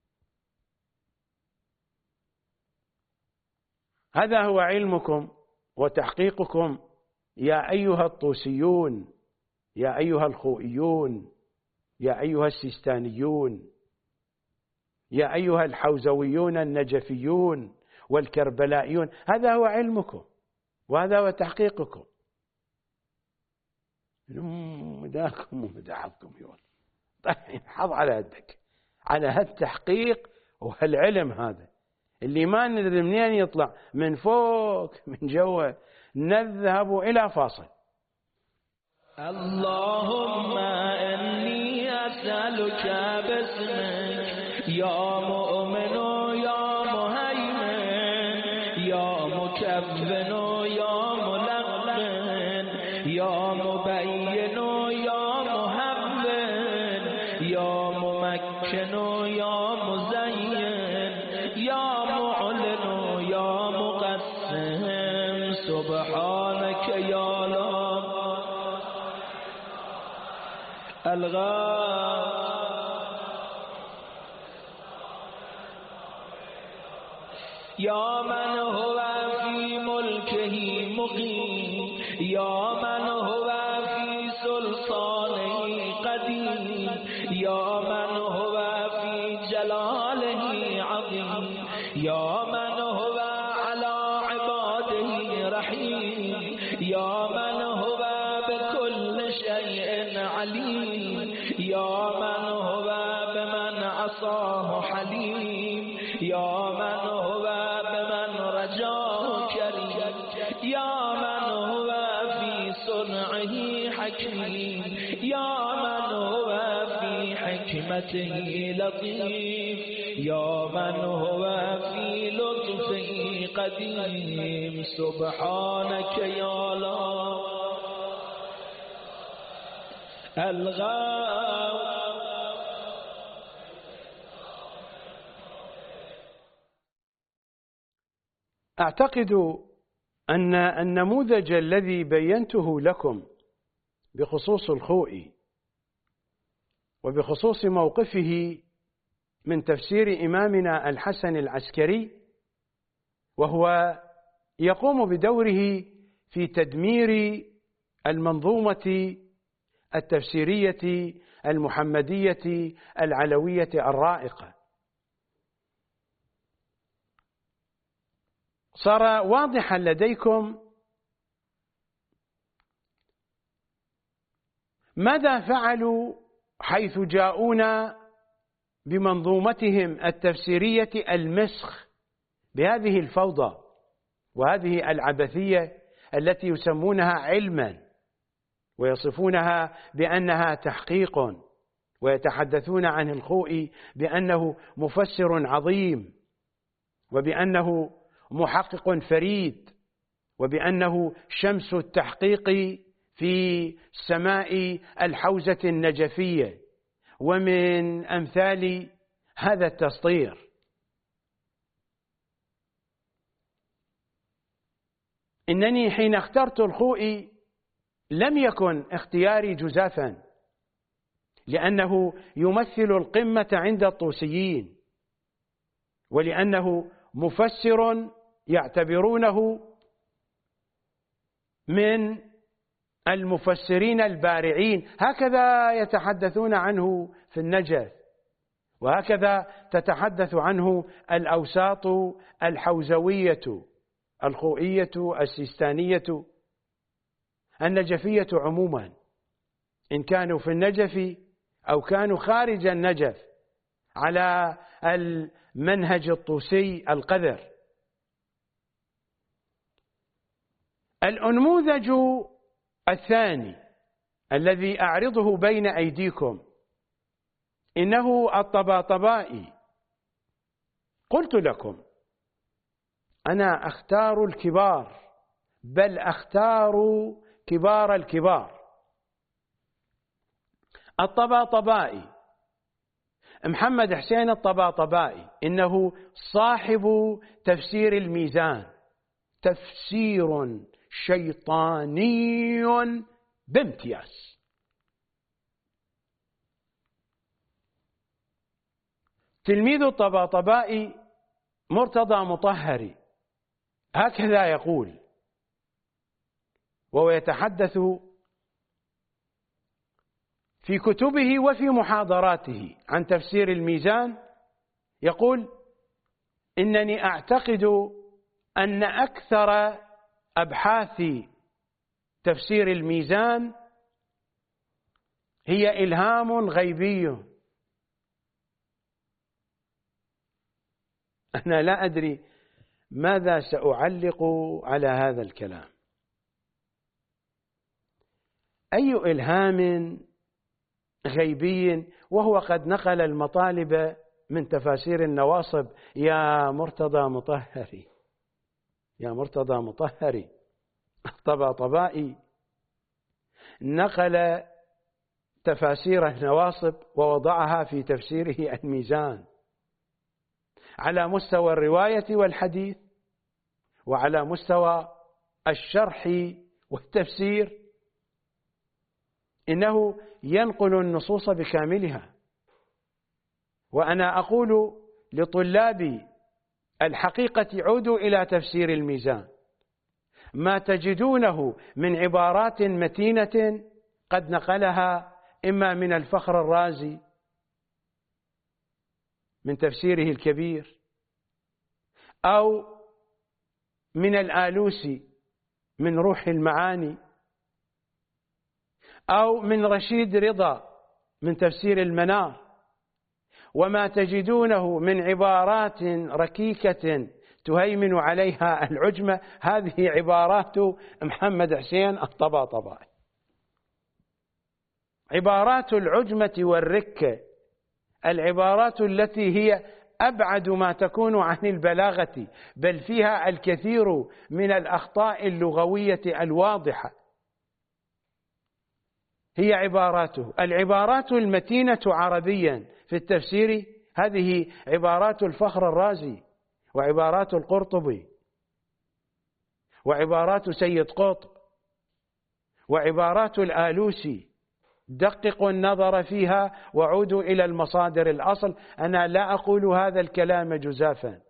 هذا هو علمكم وتحقيقكم يا أيها الطوسيون، يا أيها الخوئيون، يا أيها السيستانيون، يا أيها الحوزويون النجفيون والكربلائيون. هذا هو علمكم وهذا هو تحقيقكم. مداكم ومداحكم يقول طيب حظ على يدك على هالتحقيق وهالعلم هذا اللي ما ندري منين يطلع، من فوق من جوا. نذهب إلى فاصل. اللهم إني أسألك باسمك يا مؤمن يا مهيمن يا مكبن يا ملقن يا مبين يا مهون يا ممكن يا مزين يا معلن يا مقسم سبحانك يا لا يا من هو في ملكه مقيم يا من هو في سلطانه قديم يا من هو في جلاله عظيم يا من هو على عباده رحيم يا من هو بكل شيء عليم يا من هو بمن عصاه حليم يا من هو بمن رجاه كريم يا من هو في صنعه حكيم يا من هو في حكمته لطيف يا من هو في لطفه قديم سبحانك يا لا أعتقد أن النموذج الذي بينته لكم بخصوص الخوئي وبخصوص موقفه من تفسير إمامنا الحسن العسكري، وهو يقوم بدوره في تدمير المنظومة التفسيرية المحمدية العلوية الرائقة، صار واضحا لديكم ماذا فعلوا حيث جاءونا بمنظومتهم التفسيرية المسخ بهذه الفوضى وهذه العبثية التي يسمونها علما ويصفونها بأنها تحقيق، ويتحدثون عن الخوئي بأنه مفسر عظيم وبأنه محقق فريد وبأنه شمس التحقيق في سماء الحوزة النجفية ومن أمثال هذا التسطير. إنني حين اخترت الخوئي لم يكن اختياري جزافا، لأنه يمثل القمة عند الطوسيين، ولأنه مفسر يعتبرونه من المفسرين البارعين، هكذا يتحدثون عنه في النجف، وهكذا تتحدث عنه الأوساط الحوزوية الخوئية السيستانية النجفية عموما، إن كانوا في النجف أو كانوا خارج النجف على المنهج الطوسي القذر. الأنموذج الثاني الذي أعرضه بين أيديكم إنه الطباطبائي. قلت لكم أنا أختار الكبار، بل أختار كبار الكبار. الطباطبائي محمد حسين الطباطبائي إنه صاحب تفسير الميزان، تفسير شيطاني بامتياز. تلميذ الطباطبائي مرتضى مطهري هكذا يقول، وهو يتحدث في كتبه وفي محاضراته عن تفسير الميزان، يقول: إنني أعتقد أن أكثر أبحاث تفسير الميزان هي إلهام غيبي. أنا لا أدري ماذا سأعلق على هذا الكلام. أي إلهام غيبي وهو قد نقل المطالب من تفاسير النواصب؟ يا مرتضى مطهري، يا مرتضى مطهري، الطباطبائي نقل تفاسير النواصب ووضعها في تفسيره الميزان على مستوى الرواية والحديث، وعلى مستوى الشرح والتفسير. إنه ينقل النصوص بكاملها. وأنا أقول لطلابي الحقيقة عودوا إلى تفسير الميزان، ما تجدونه من عبارات متينة قد نقلها إما من الفخر الرازي من تفسيره الكبير، أو من الآلوسي من روح المعاني، أو من رشيد رضا من تفسير المنار، وما تجدونه من عبارات ركيكة تهيمن عليها العجمة هذه عبارات محمد حسين الطباطبائي. عبارات العجمة والركة، العبارات التي هي أبعد ما تكون عن البلاغة، بل فيها الكثير من الأخطاء اللغوية الواضحة، هي عباراته. العبارات المتينة عربيا في التفسير هذه عبارات الفخر الرازي، وعبارات القرطبي، وعبارات سيد قطب، وعبارات الآلوسي. دققوا النظر فيها وعودوا إلى المصادر الأصل. أنا لا أقول هذا الكلام جزافا،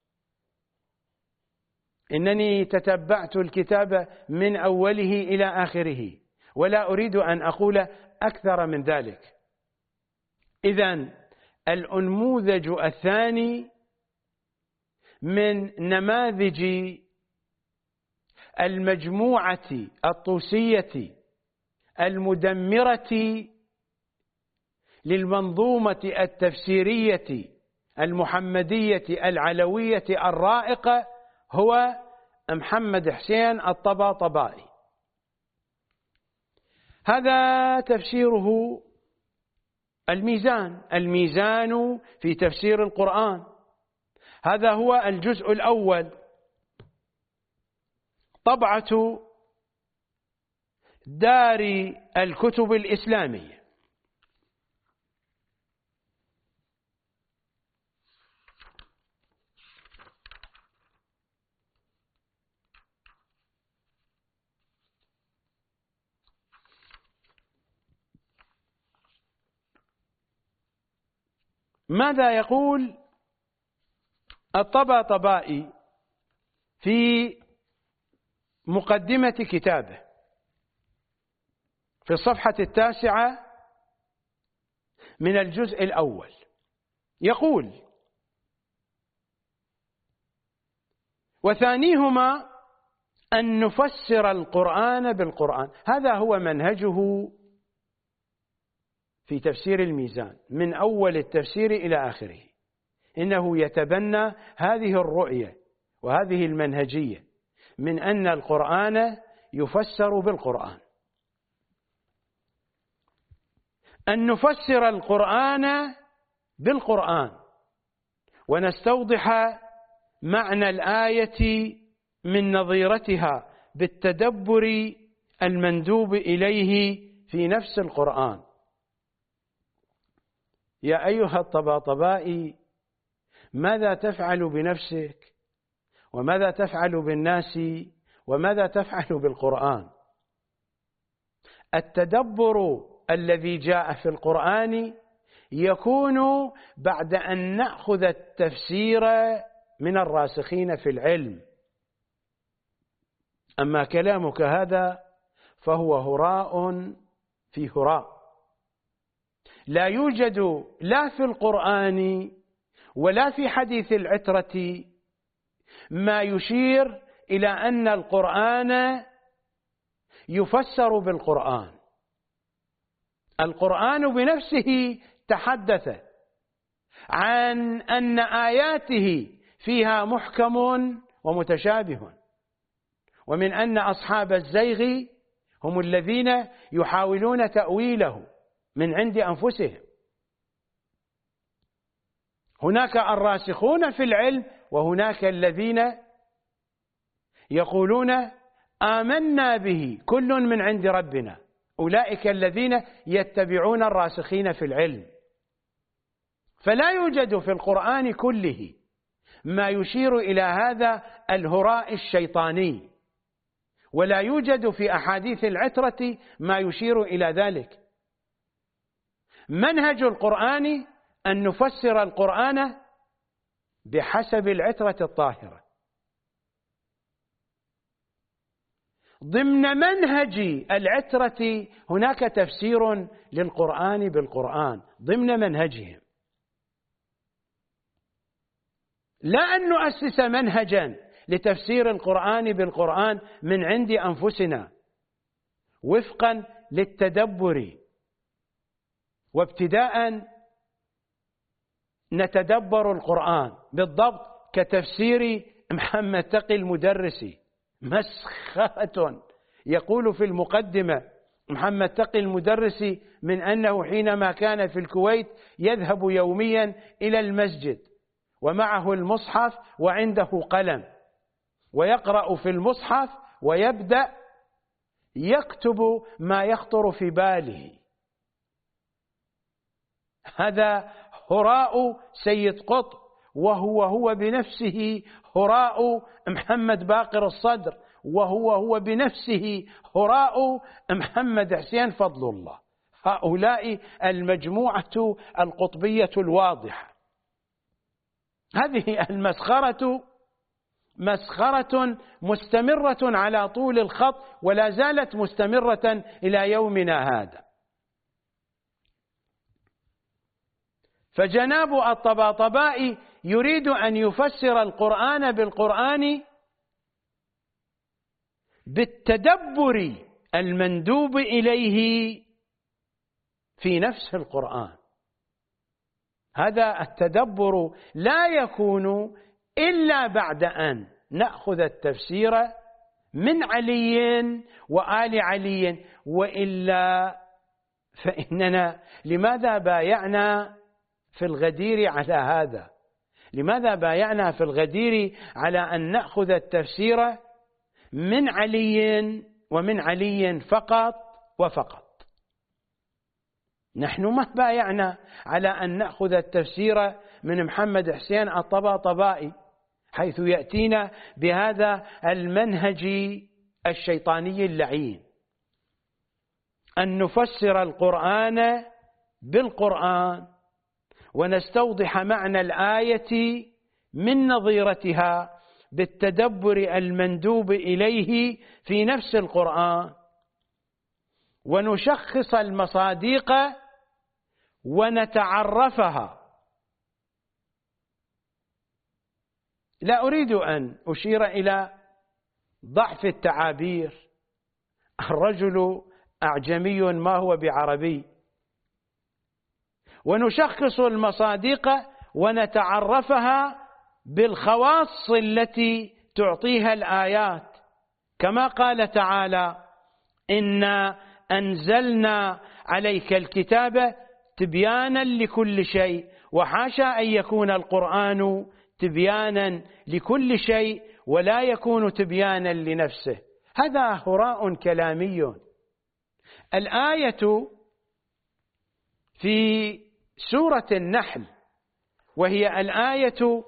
إنني تتبعت الكتاب من أوله إلى آخره، ولا أريد أن أقول أكثر من ذلك. إذن الأنموذج الثاني من نماذج المجموعة الطوسية المدمرة للمنظومة التفسيرية المحمدية العلوية الرائقة هو محمد حسين الطباطبائي. هذا تفسيره الميزان، الميزان في تفسير القرآن. هذا هو الجزء الأول، طبعة دار الكتب الإسلامية. ماذا يقول الطباطبائي في مقدمة كتابه في الصفحة 9 من الجزء الأول؟ يقول: وثانيهما أن نفسر القرآن بالقرآن. هذا هو منهجه في تفسير الميزان من أول التفسير إلى آخره. إنه يتبنى هذه الرؤية وهذه المنهجية من أن القرآن يفسر بالقرآن، أن نفسر القرآن بالقرآن ونستوضح معنى الآية من نظيرتها بالتدبر المندوب إليه في نفس القرآن. يا أيها الطباطبائي، ماذا تفعل بنفسك؟ وماذا تفعل بالناس؟ وماذا تفعل بالقرآن؟ التدبر الذي جاء في القرآن يكون بعد أن نأخذ التفسير من الراسخين في العلم. أما كلامك هذا فهو هراء في هراء، لا يوجد لا في القرآن ولا في حديث العترة ما يشير إلى أن القرآن يفسر بالقرآن. القرآن بنفسه تحدث عن أن آياته فيها محكم ومتشابه، ومن أن أصحاب الزيغ هم الذين يحاولون تأويله من عند أنفسهم. هناك الراسخون في العلم وهناك الذين يقولون آمنا به كل من عند ربنا، أولئك الذين يتبعون الراسخين في العلم. فلا يوجد في القرآن كله ما يشير إلى هذا الهراء الشيطاني، ولا يوجد في أحاديث العترة ما يشير إلى ذلك. منهج القرآن أن نفسر القرآن بحسب العترة الطاهرة. ضمن منهج العترة هناك تفسير للقرآن بالقرآن ضمن منهجهم، لا أن نؤسس منهجا لتفسير القرآن بالقرآن من عند أنفسنا وفقا للتدبر، وابتداء نتدبر القرآن بالضبط كتفسير محمد تقي المدرسي. مسخرة. يقول في المقدمة محمد تقي المدرسي من أنه حينما كان في الكويت يذهب يوميا إلى المسجد ومعه المصحف وعنده قلم، ويقرأ في المصحف ويبدأ يكتب ما يخطر في باله. هذا هراء سيد قطب، وهو بنفسه هراء محمد باقر الصدر، وهو بنفسه هراء محمد حسين فضل الله. هؤلاء المجموعة القطبية الواضحة. هذه المسخرة مسخرة مستمرة على طول الخط، ولا زالت مستمرة إلى يومنا هذا. فجناب الطباطبائي يريد أن يفسر القرآن بالقرآن بالتدبر المندوب إليه في نفس القرآن. هذا التدبر لا يكون إلا بعد أن نأخذ التفسير من علي وآل علي، وإلا فإننا لماذا بايعنا في الغدير على هذا؟ لماذا بايعنا في الغدير على أن نأخذ التفسير من علي ومن علي فقط وفقط. نحن ما بايعنا على أن نأخذ التفسير من محمد حسين الطباطبائي حيث يأتينا بهذا المنهج الشيطاني اللعين، أن نفسر القرآن بالقرآن ونستوضح معنى الآية من نظيرتها بالتدبر المندوب إليه في نفس القرآن، ونشخص المصادق ونتعرفها. لا أريد أن أشير إلى ضعف التعابير، الرجل أعجمي ما هو بعربي، ونشخص المصادق ونتعرفها بالخواص التي تعطيها الآيات، كما قال تعالى: إنا أنزلنا عليك الكتاب تبيانا لكل شيء، وحاشا أن يكون القرآن تبيانا لكل شيء ولا يكون تبيانا لنفسه. هذا هراء كلامي. الآية في سورة النحل وهي الآية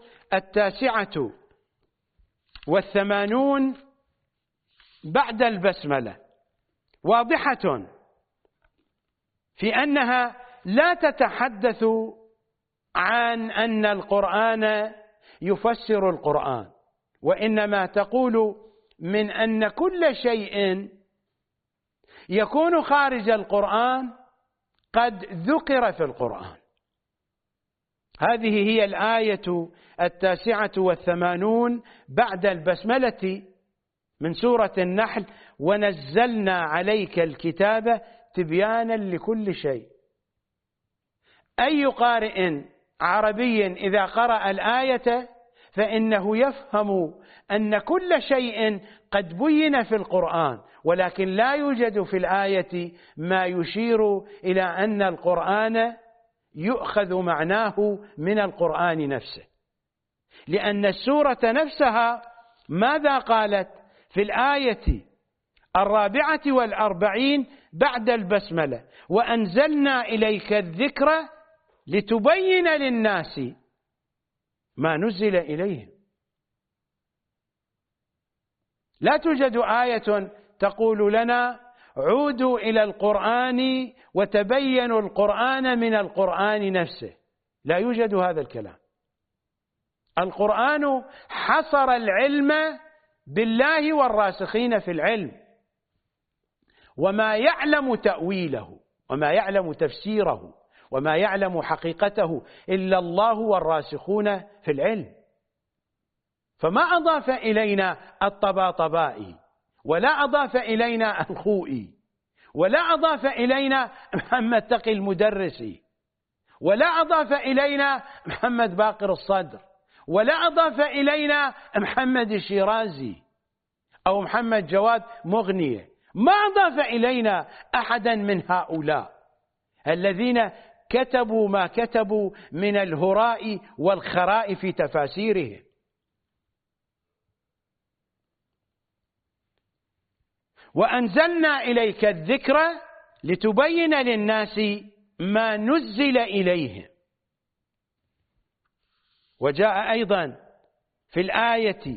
89 بعد البسملة واضحة في أنها لا تتحدث عن أن القرآن يفسر القرآن، وإنما تقول من أن كل شيء يكون خارج القرآن قد ذكر في القرآن. هذه هي الآية 89 بعد البسملة من سورة النحل: ونزلنا عليك الكتاب تبيانا لكل شيء. أي قارئ عربي إذا قرأ الآية فإنه يفهم أن كل شيء قد بين في القرآن، ولكن لا يوجد في الآية ما يشير إلى أن القرآن يؤخذ معناه من القرآن نفسه، لأن السورة نفسها ماذا قالت في الآية 44 بعد البسملة: وأنزلنا إليك الذكر لتبين للناس ما نزل إليهم. لا توجد آية تقول لنا عودوا إلى القرآن وتبينوا القرآن من القرآن نفسه، لا يوجد هذا الكلام. القرآن حصر العلم بالله والراسخين في العلم، وما يعلم تأويله وما يعلم تفسيره وما يعلم حقيقته إلا الله والراسخون في العلم. فما أضاف إلينا الطباطبائي، ولا أضاف إلينا الخوئي، ولا أضاف إلينا محمد تقي المدرسي، ولا أضاف إلينا محمد باقر الصدر، ولا أضاف إلينا محمد الشيرازي أو محمد جواد مغنية. ما أضاف إلينا أحدا من هؤلاء الذين كتبوا ما كتبوا من الهراء والخراء في تفاسيرهم. وأنزلنا إليك الذكر لتبين للناس ما نزل إليهم. وجاء أيضا في الآية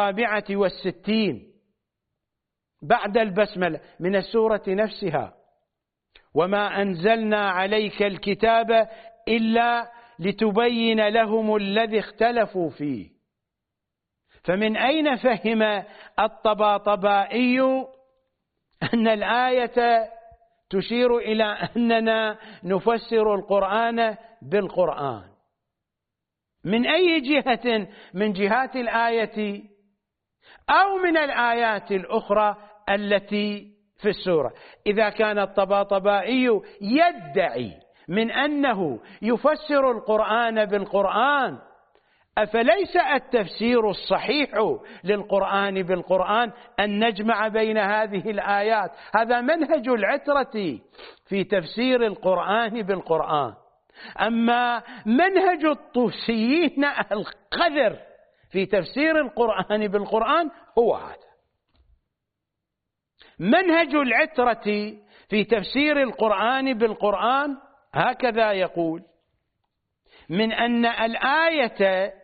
64 بعد البسملة من السورة نفسها: وما أنزلنا عليك الكتاب إلا لتبين لهم الذي اختلفوا فيه. فمن أين فهم الطباطبائي أن الآية تشير إلى أننا نفسر القرآن بالقرآن؟ من أي جهة من جهات الآية أو من الآيات الأخرى التي في السورة؟ إذا كان الطباطبائي يدعي من أنه يفسر القرآن بالقرآن، أفليس التفسير الصحيح للقرآن بالقرآن أن نجمع بين هذه الآيات؟ هذا منهج العترة في تفسير القرآن بالقرآن. أما منهج الطوسيين القذر في تفسير القرآن بالقرآن هو هذا. منهج العترة في تفسير القرآن بالقرآن هكذا يقول: من أن الآية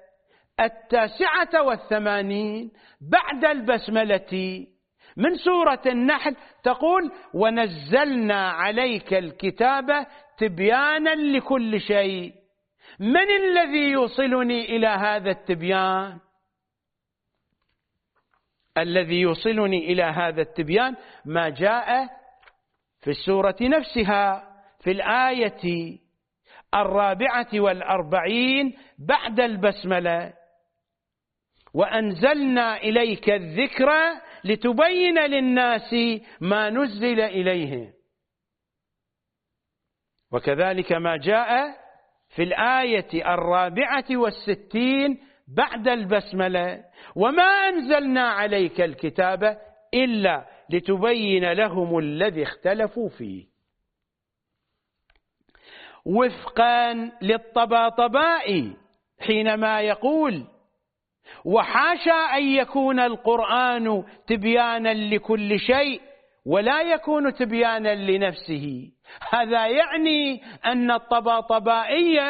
89 بعد البسملة من سورة النحل تقول: ونزلنا عليك الكتاب تبيانا لكل شيء. من الذي يوصلني إلى هذا التبيان؟ الذي يوصلني إلى هذا التبيان ما جاء في السورة نفسها في الآية 44 بعد البسملة: وأنزلنا إليك الذكر لتبين للناس ما نزل إليهم. وكذلك ما جاء في الآية 64 بعد البسملة: وما أنزلنا عليك الكتاب إلا لتبين لهم الذي اختلفوا فيه. وفقا للطباطبائي حينما يقول: وحاشا أن يكون القرآن تبيانا لكل شيء ولا يكون تبيانا لنفسه، هذا يعني أن الطباطبائي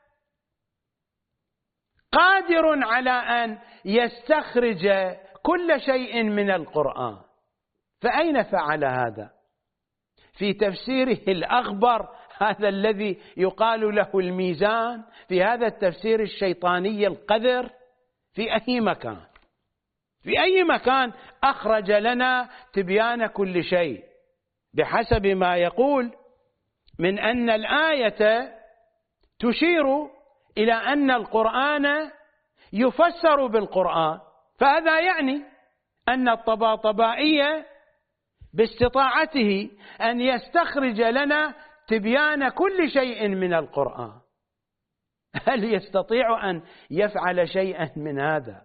قادر على أن يستخرج كل شيء من القرآن، فأين فعل هذا؟ في تفسيره الأخبر، هذا الذي يقال له الميزان، في هذا التفسير الشيطاني القذر، في أي مكان؟ في أي مكان أخرج لنا تبيان كل شيء؟ بحسب ما يقول من أن الآية تشير إلى أن القرآن يفسر بالقرآن، فهذا يعني أن الطباطبائي باستطاعته أن يستخرج لنا تبيان كل شيء من القرآن. هل يستطيع أن يفعل شيئا من هذا؟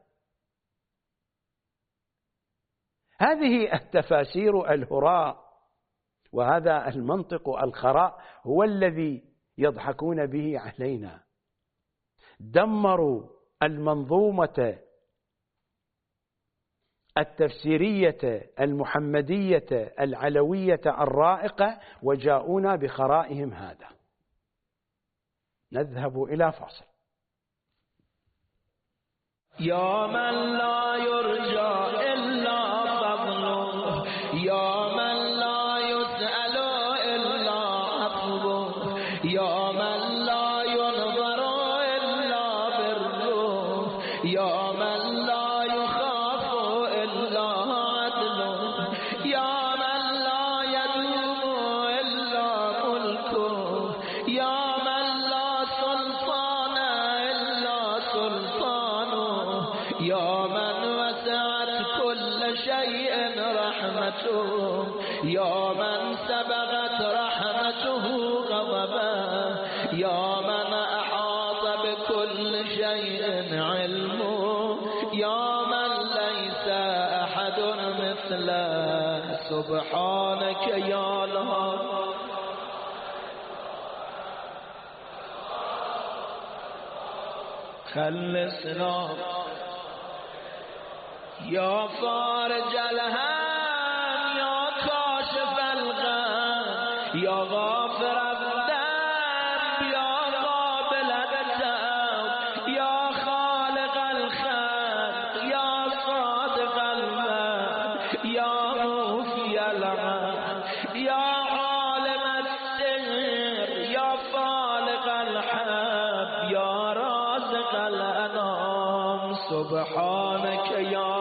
هذه التفاسير الهراء وهذا المنطق الخراء هو الذي يضحكون به علينا. دمروا المنظومة التفسيرية المحمدية العلوية الرائقة وجاءونا بخرائهم هذا. نذهب إلى فاصل. يا من لا يرجى إلا فضله، يا من لا يسأل إلا عفوه، يا من لا ينظر إلا بره، يا من لا يخاف إلا عدله، يا من لا يدوم إلا ملكه، يا من لا سلطان إلا سلطانه، يا من وسعت كل شيء رحمته، يا من سبغت رحمته غضبه، يا من أحاط بكل شيء علمه، يا من ليس أحد مثله، سبحانك يا الله. خلصنا يا فارج الهم، يا كاشف الغم، يا غافر الذنب، يا قابل التوب، يا خالق الخلق، يا صادق الموت، يا موفي العهد، يا عالم السر، يا فالق الحب، يا رازق الأنام، سبحانك يا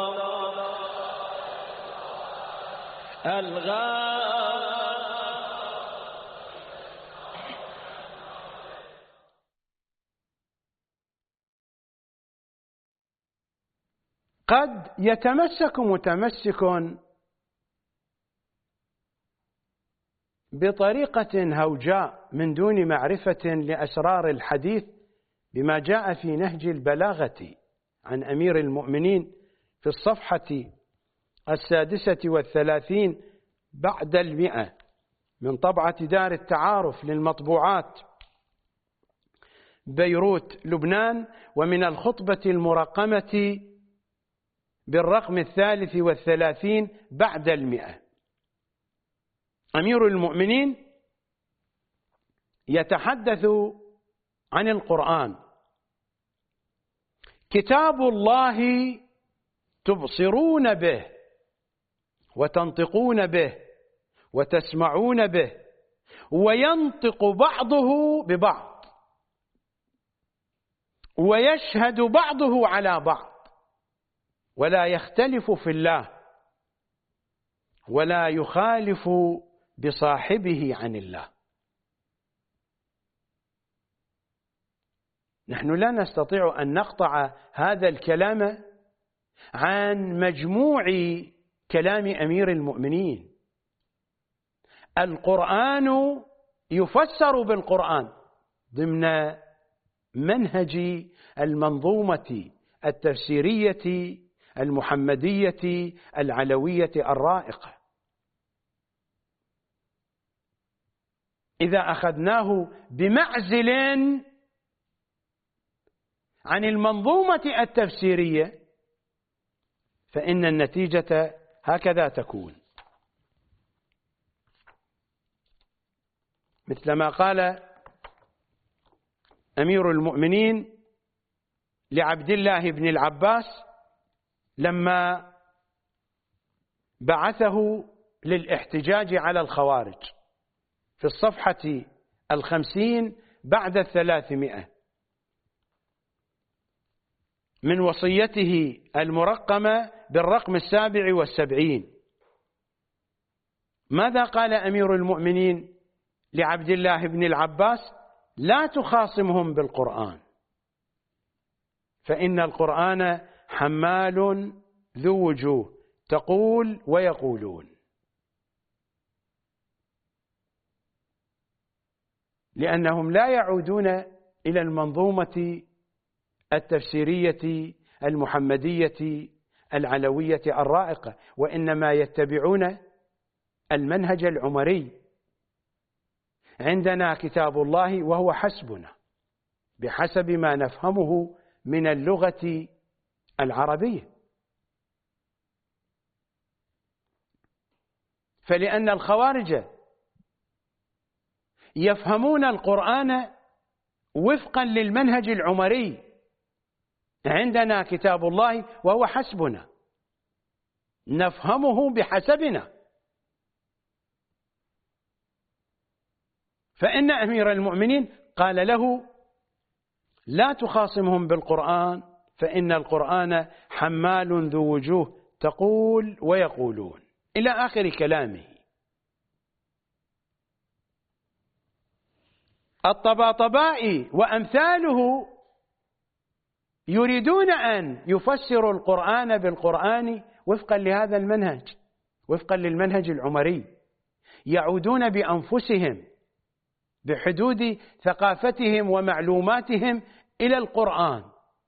قد يتمسك متمسك بطريقة هوجاء من دون معرفة لأسرار الحديث بما جاء في نهج البلاغة عن أمير المؤمنين في الصفحة 36 بعد 100 من طبعة دار التعارف للمطبوعات بيروت لبنان، ومن الخطبة المرقمة بالرقم 33 بعد 100. أمير المؤمنين يتحدث عن القرآن: كتاب الله تبصرون به وتنطقون به وتسمعون به، وينطق بعضه ببعض ويشهد بعضه على بعض، ولا يختلف في الله ولا يخالف بصاحبه عن الله. نحن لا نستطيع أن نقطع هذا الكلام عن مجموع كلام أمير المؤمنين. القرآن يفسر بالقرآن ضمن منهج المنظومة التفسيرية المحمدية العلوية الرائقة. إذا أخذناه بمعزل عن المنظومة التفسيرية فإن النتيجة هكذا تكون، مثلما قال أمير المؤمنين لعبد الله بن العباس لما بعثه للاحتجاج على الخوارج في الصفحة 50 بعد 300 من وصيته المرقمة بالرقم 77. ماذا قال أمير المؤمنين لعبد الله بن العباس؟ لا تخاصمهم بالقرآن فإن القرآن حمال ذو وجوه تقول ويقولون، لأنهم لا يعودون إلى المنظومة التفسيرية المحمدية العلوية الرائقة، وإنما يتبعون المنهج العمري. عندنا كتاب الله وهو حسبنا بحسب ما نفهمه من اللغة العربية. فلأن الخوارج يفهمون القرآن وفقا للمنهج العمري، عندنا كتاب الله وهو حسبنا نفهمه بحسبنا. فإن أمير المؤمنين قال له لا تخاصمهم بالقرآن فإن القرآن حمال ذو وجوه تقول ويقولون، إلى آخر كلامه. الطباطبائي وأمثاله يريدون أن يفسروا القرآن بالقرآن وفقا لهذا المنهج، وفقا للمنهج العمري، يعودون بأنفسهم بحدود ثقافتهم ومعلوماتهم إلى القرآن،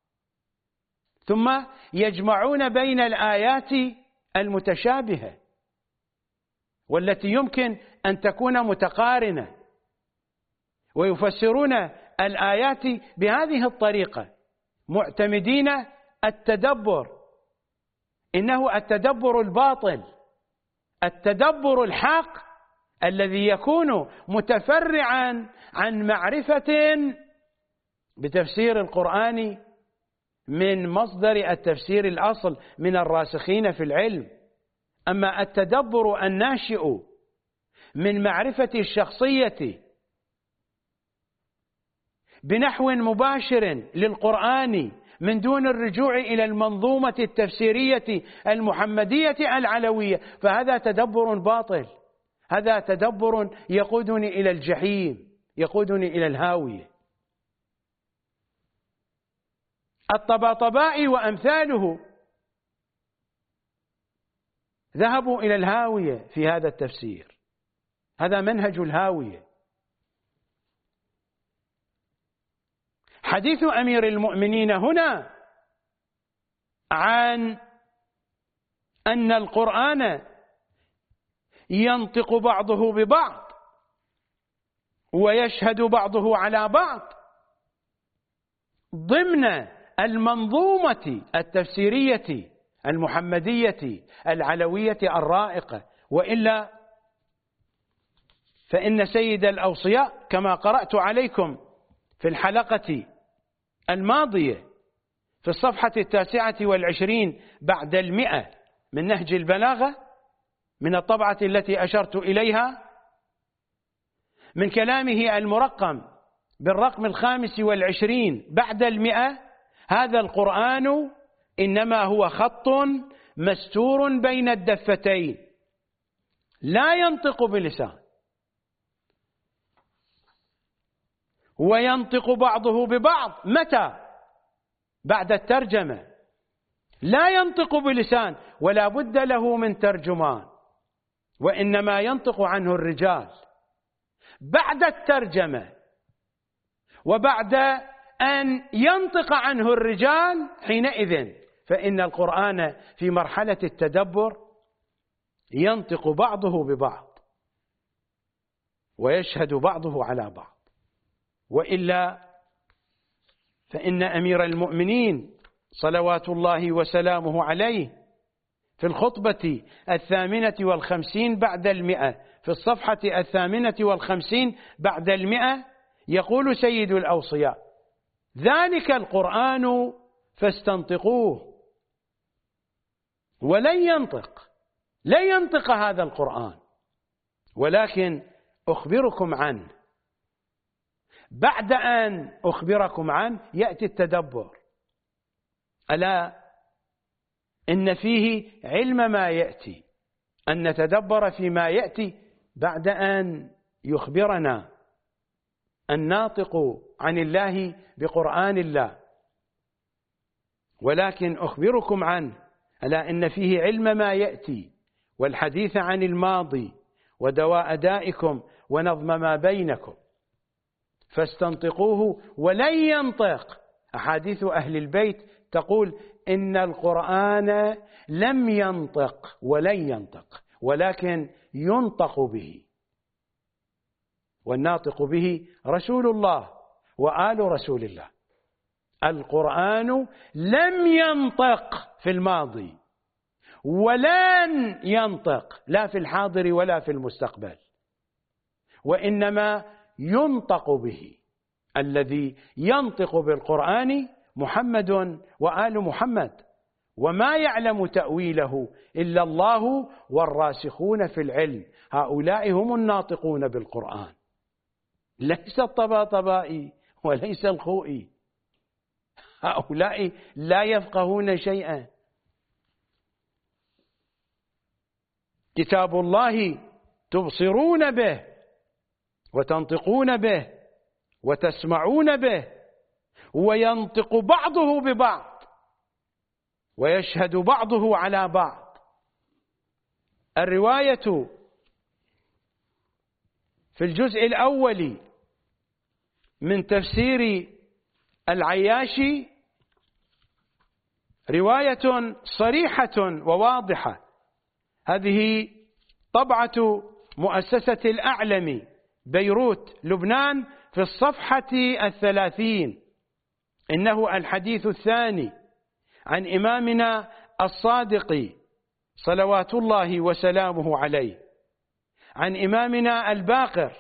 ثم يجمعون بين الآيات المتشابهة والتي يمكن أن تكون متقارنة، ويفسرون الآيات بهذه الطريقة معتمدين التدبر. إنه التدبر الباطل، التدبر الحق الذي يكون متفرعا عن معرفة بتفسير القرآن من مصدر التفسير الأصل من الراسخين في العلم. أما التدبر الناشئ من معرفة الشخصية بنحو مباشر للقرآن من دون الرجوع إلى المنظومة التفسيرية المحمدية العلوية، فهذا تدبر باطل، هذا تدبر يقودني إلى الجحيم، يقودني إلى الهاوية. الطباطبائي وأمثاله ذهبوا إلى الهاوية في هذا التفسير، هذا منهج الهاوية. حديث أمير المؤمنين هنا عن أن القرآن ينطق بعضه ببعض ويشهد بعضه على بعض ضمن المنظومة التفسيرية المحمدية العلوية الرائقة، وإلا فإن سيد الأوصياء كما قرأت عليكم في الحلقة الماضية في الصفحة 29 بعد 100 من نهج البلاغة من الطبعة التي أشرت إليها، من كلامه المرقم بالرقم 25 بعد 100: هذا القرآن إنما هو خط مستور بين الدفتين لا ينطق بلسان، وينطق بعضه ببعض. متى؟ بعد الترجمة. لا ينطق بلسان ولا بد له من ترجمان، وإنما ينطق عنه الرجال بعد الترجمة. وبعد أن ينطق عنه الرجال حينئذ فإن القرآن في مرحلة التدبر ينطق بعضه ببعض ويشهد بعضه على بعض، وإلا فإن أمير المؤمنين صلوات الله وسلامه عليه في الخطبة 58 بعد 100 في الصفحة 58 بعد 100 يقول سيد الأوصياء: ذلك القرآن فاستنطقوه. ولن ينطق هذا القرآن، ولكن أخبركم عنه. بعد أن أخبركم عنه يأتي التدبر، ألا إن فيه علم ما يأتي، أن نتدبر فيما يأتي بعد أن يخبرنا الناطق عن الله بقرآن الله. ولكن أخبركم عنه، ألا إن فيه علم ما يأتي والحديث عن الماضي ودواء دائكم ونظم ما بينكم، فاستنطقوه ولن ينطق. أحاديث أهل البيت تقول إن القرآن لم ينطق ولن ينطق، ولكن ينطق به، والناطق به رسول الله وآل رسول الله. القرآن لم ينطق في الماضي ولن ينطق لا في الحاضر ولا في المستقبل، وإنما ينطق به. الذي ينطق بالقرآن محمد وآل محمد، وما يعلم تأويله إلا الله والراسخون في العلم، هؤلاء هم الناطقون بالقرآن، ليس الطباطبائي وليس الخوئي، هؤلاء لا يفقهون شيئا. كتاب الله تبصرون به وتنطقون به وتسمعون به، وينطق بعضه ببعض ويشهد بعضه على بعض. الرواية في الجزء الأول من تفسير العياشي رواية صريحة وواضحة. هذه طبعة مؤسسة الأعلمي بيروت لبنان في الصفحة 30. إنه الحديث الثاني عن إمامنا الصادق صلوات الله وسلامه عليه، عن إمامنا الباقر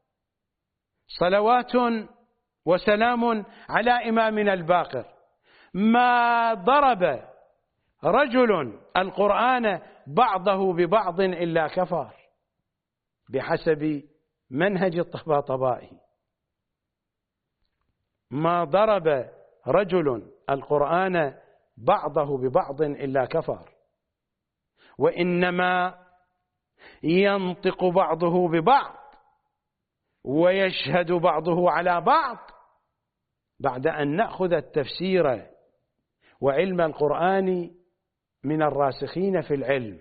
صلوات وسلام على إمامنا الباقر: ما ضرب رجل القرآن بعضه ببعض إلا كفر، بحسب منهج الطباطبائي. ما ضرب رجل القرآن بعضه ببعض إلا كفر، وإنما ينطق بعضه ببعض ويشهد بعضه على بعض بعد أن نأخذ التفسير وعلم القرآن من الراسخين في العلم.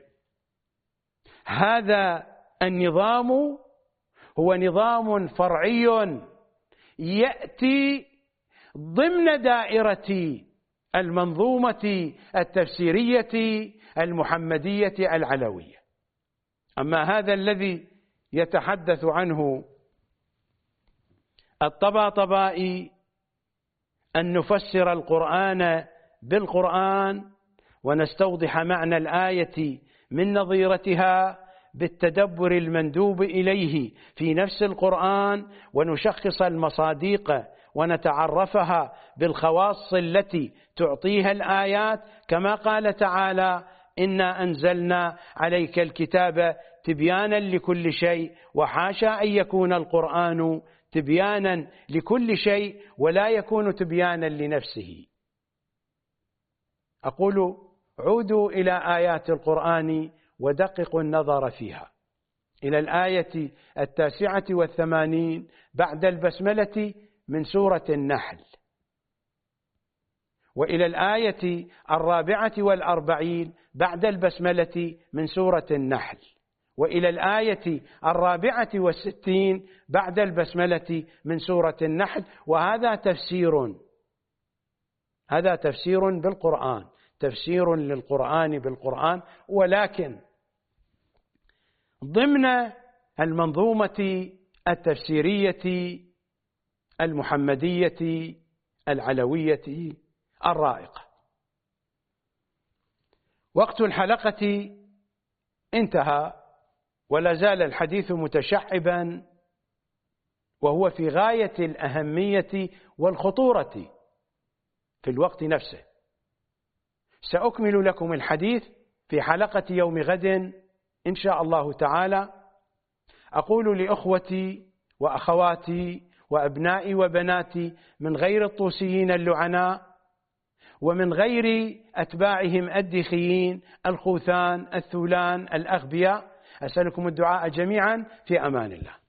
هذا النظام هو نظام فرعي يأتي ضمن دائرة المنظومة التفسيرية المحمدية العلوية. أما هذا الذي يتحدث عنه الطباطبائي، أن نفسر القرآن بالقرآن ونستوضح معنى الآية من نظيرتها بالتدبر المندوب إليه في نفس القرآن، ونشخص المصادق ونتعرفها بالخواص التي تعطيها الآيات، كما قال تعالى: إنا أنزلنا عليك الكتاب تبيانا لكل شيء. وحاشا أن يكون القرآن تبيانا لكل شيء ولا يكون تبيانا لنفسه. أقول: عودوا إلى آيات القرآن ودققوا النظر فيها، إلى الآية 89 بعد البسملة من سورة النحل، وإلى الآية 44 بعد البسملة من سورة النحل، وإلى الآية 64 بعد البسملة من سورة النحل. وهذا تفسير بالقرآن، تفسير للقرآن بالقرآن، ولكن ضمن المنظومة التفسيرية المحمدية العلوية الرائقة. وقت الحلقة انتهى، ولا زال الحديث متشعبا، وهو في غاية الأهمية والخطورة في الوقت نفسه. سأكمل لكم الحديث في حلقة يوم غد إن شاء الله تعالى. أقول لأخوتي وأخواتي وأبنائي وبناتي من غير الطوسيين اللعناء ومن غير أتباعهم الدخيين الخوثان الثولان الأغبياء، أسألكم الدعاء جميعا في أمان الله.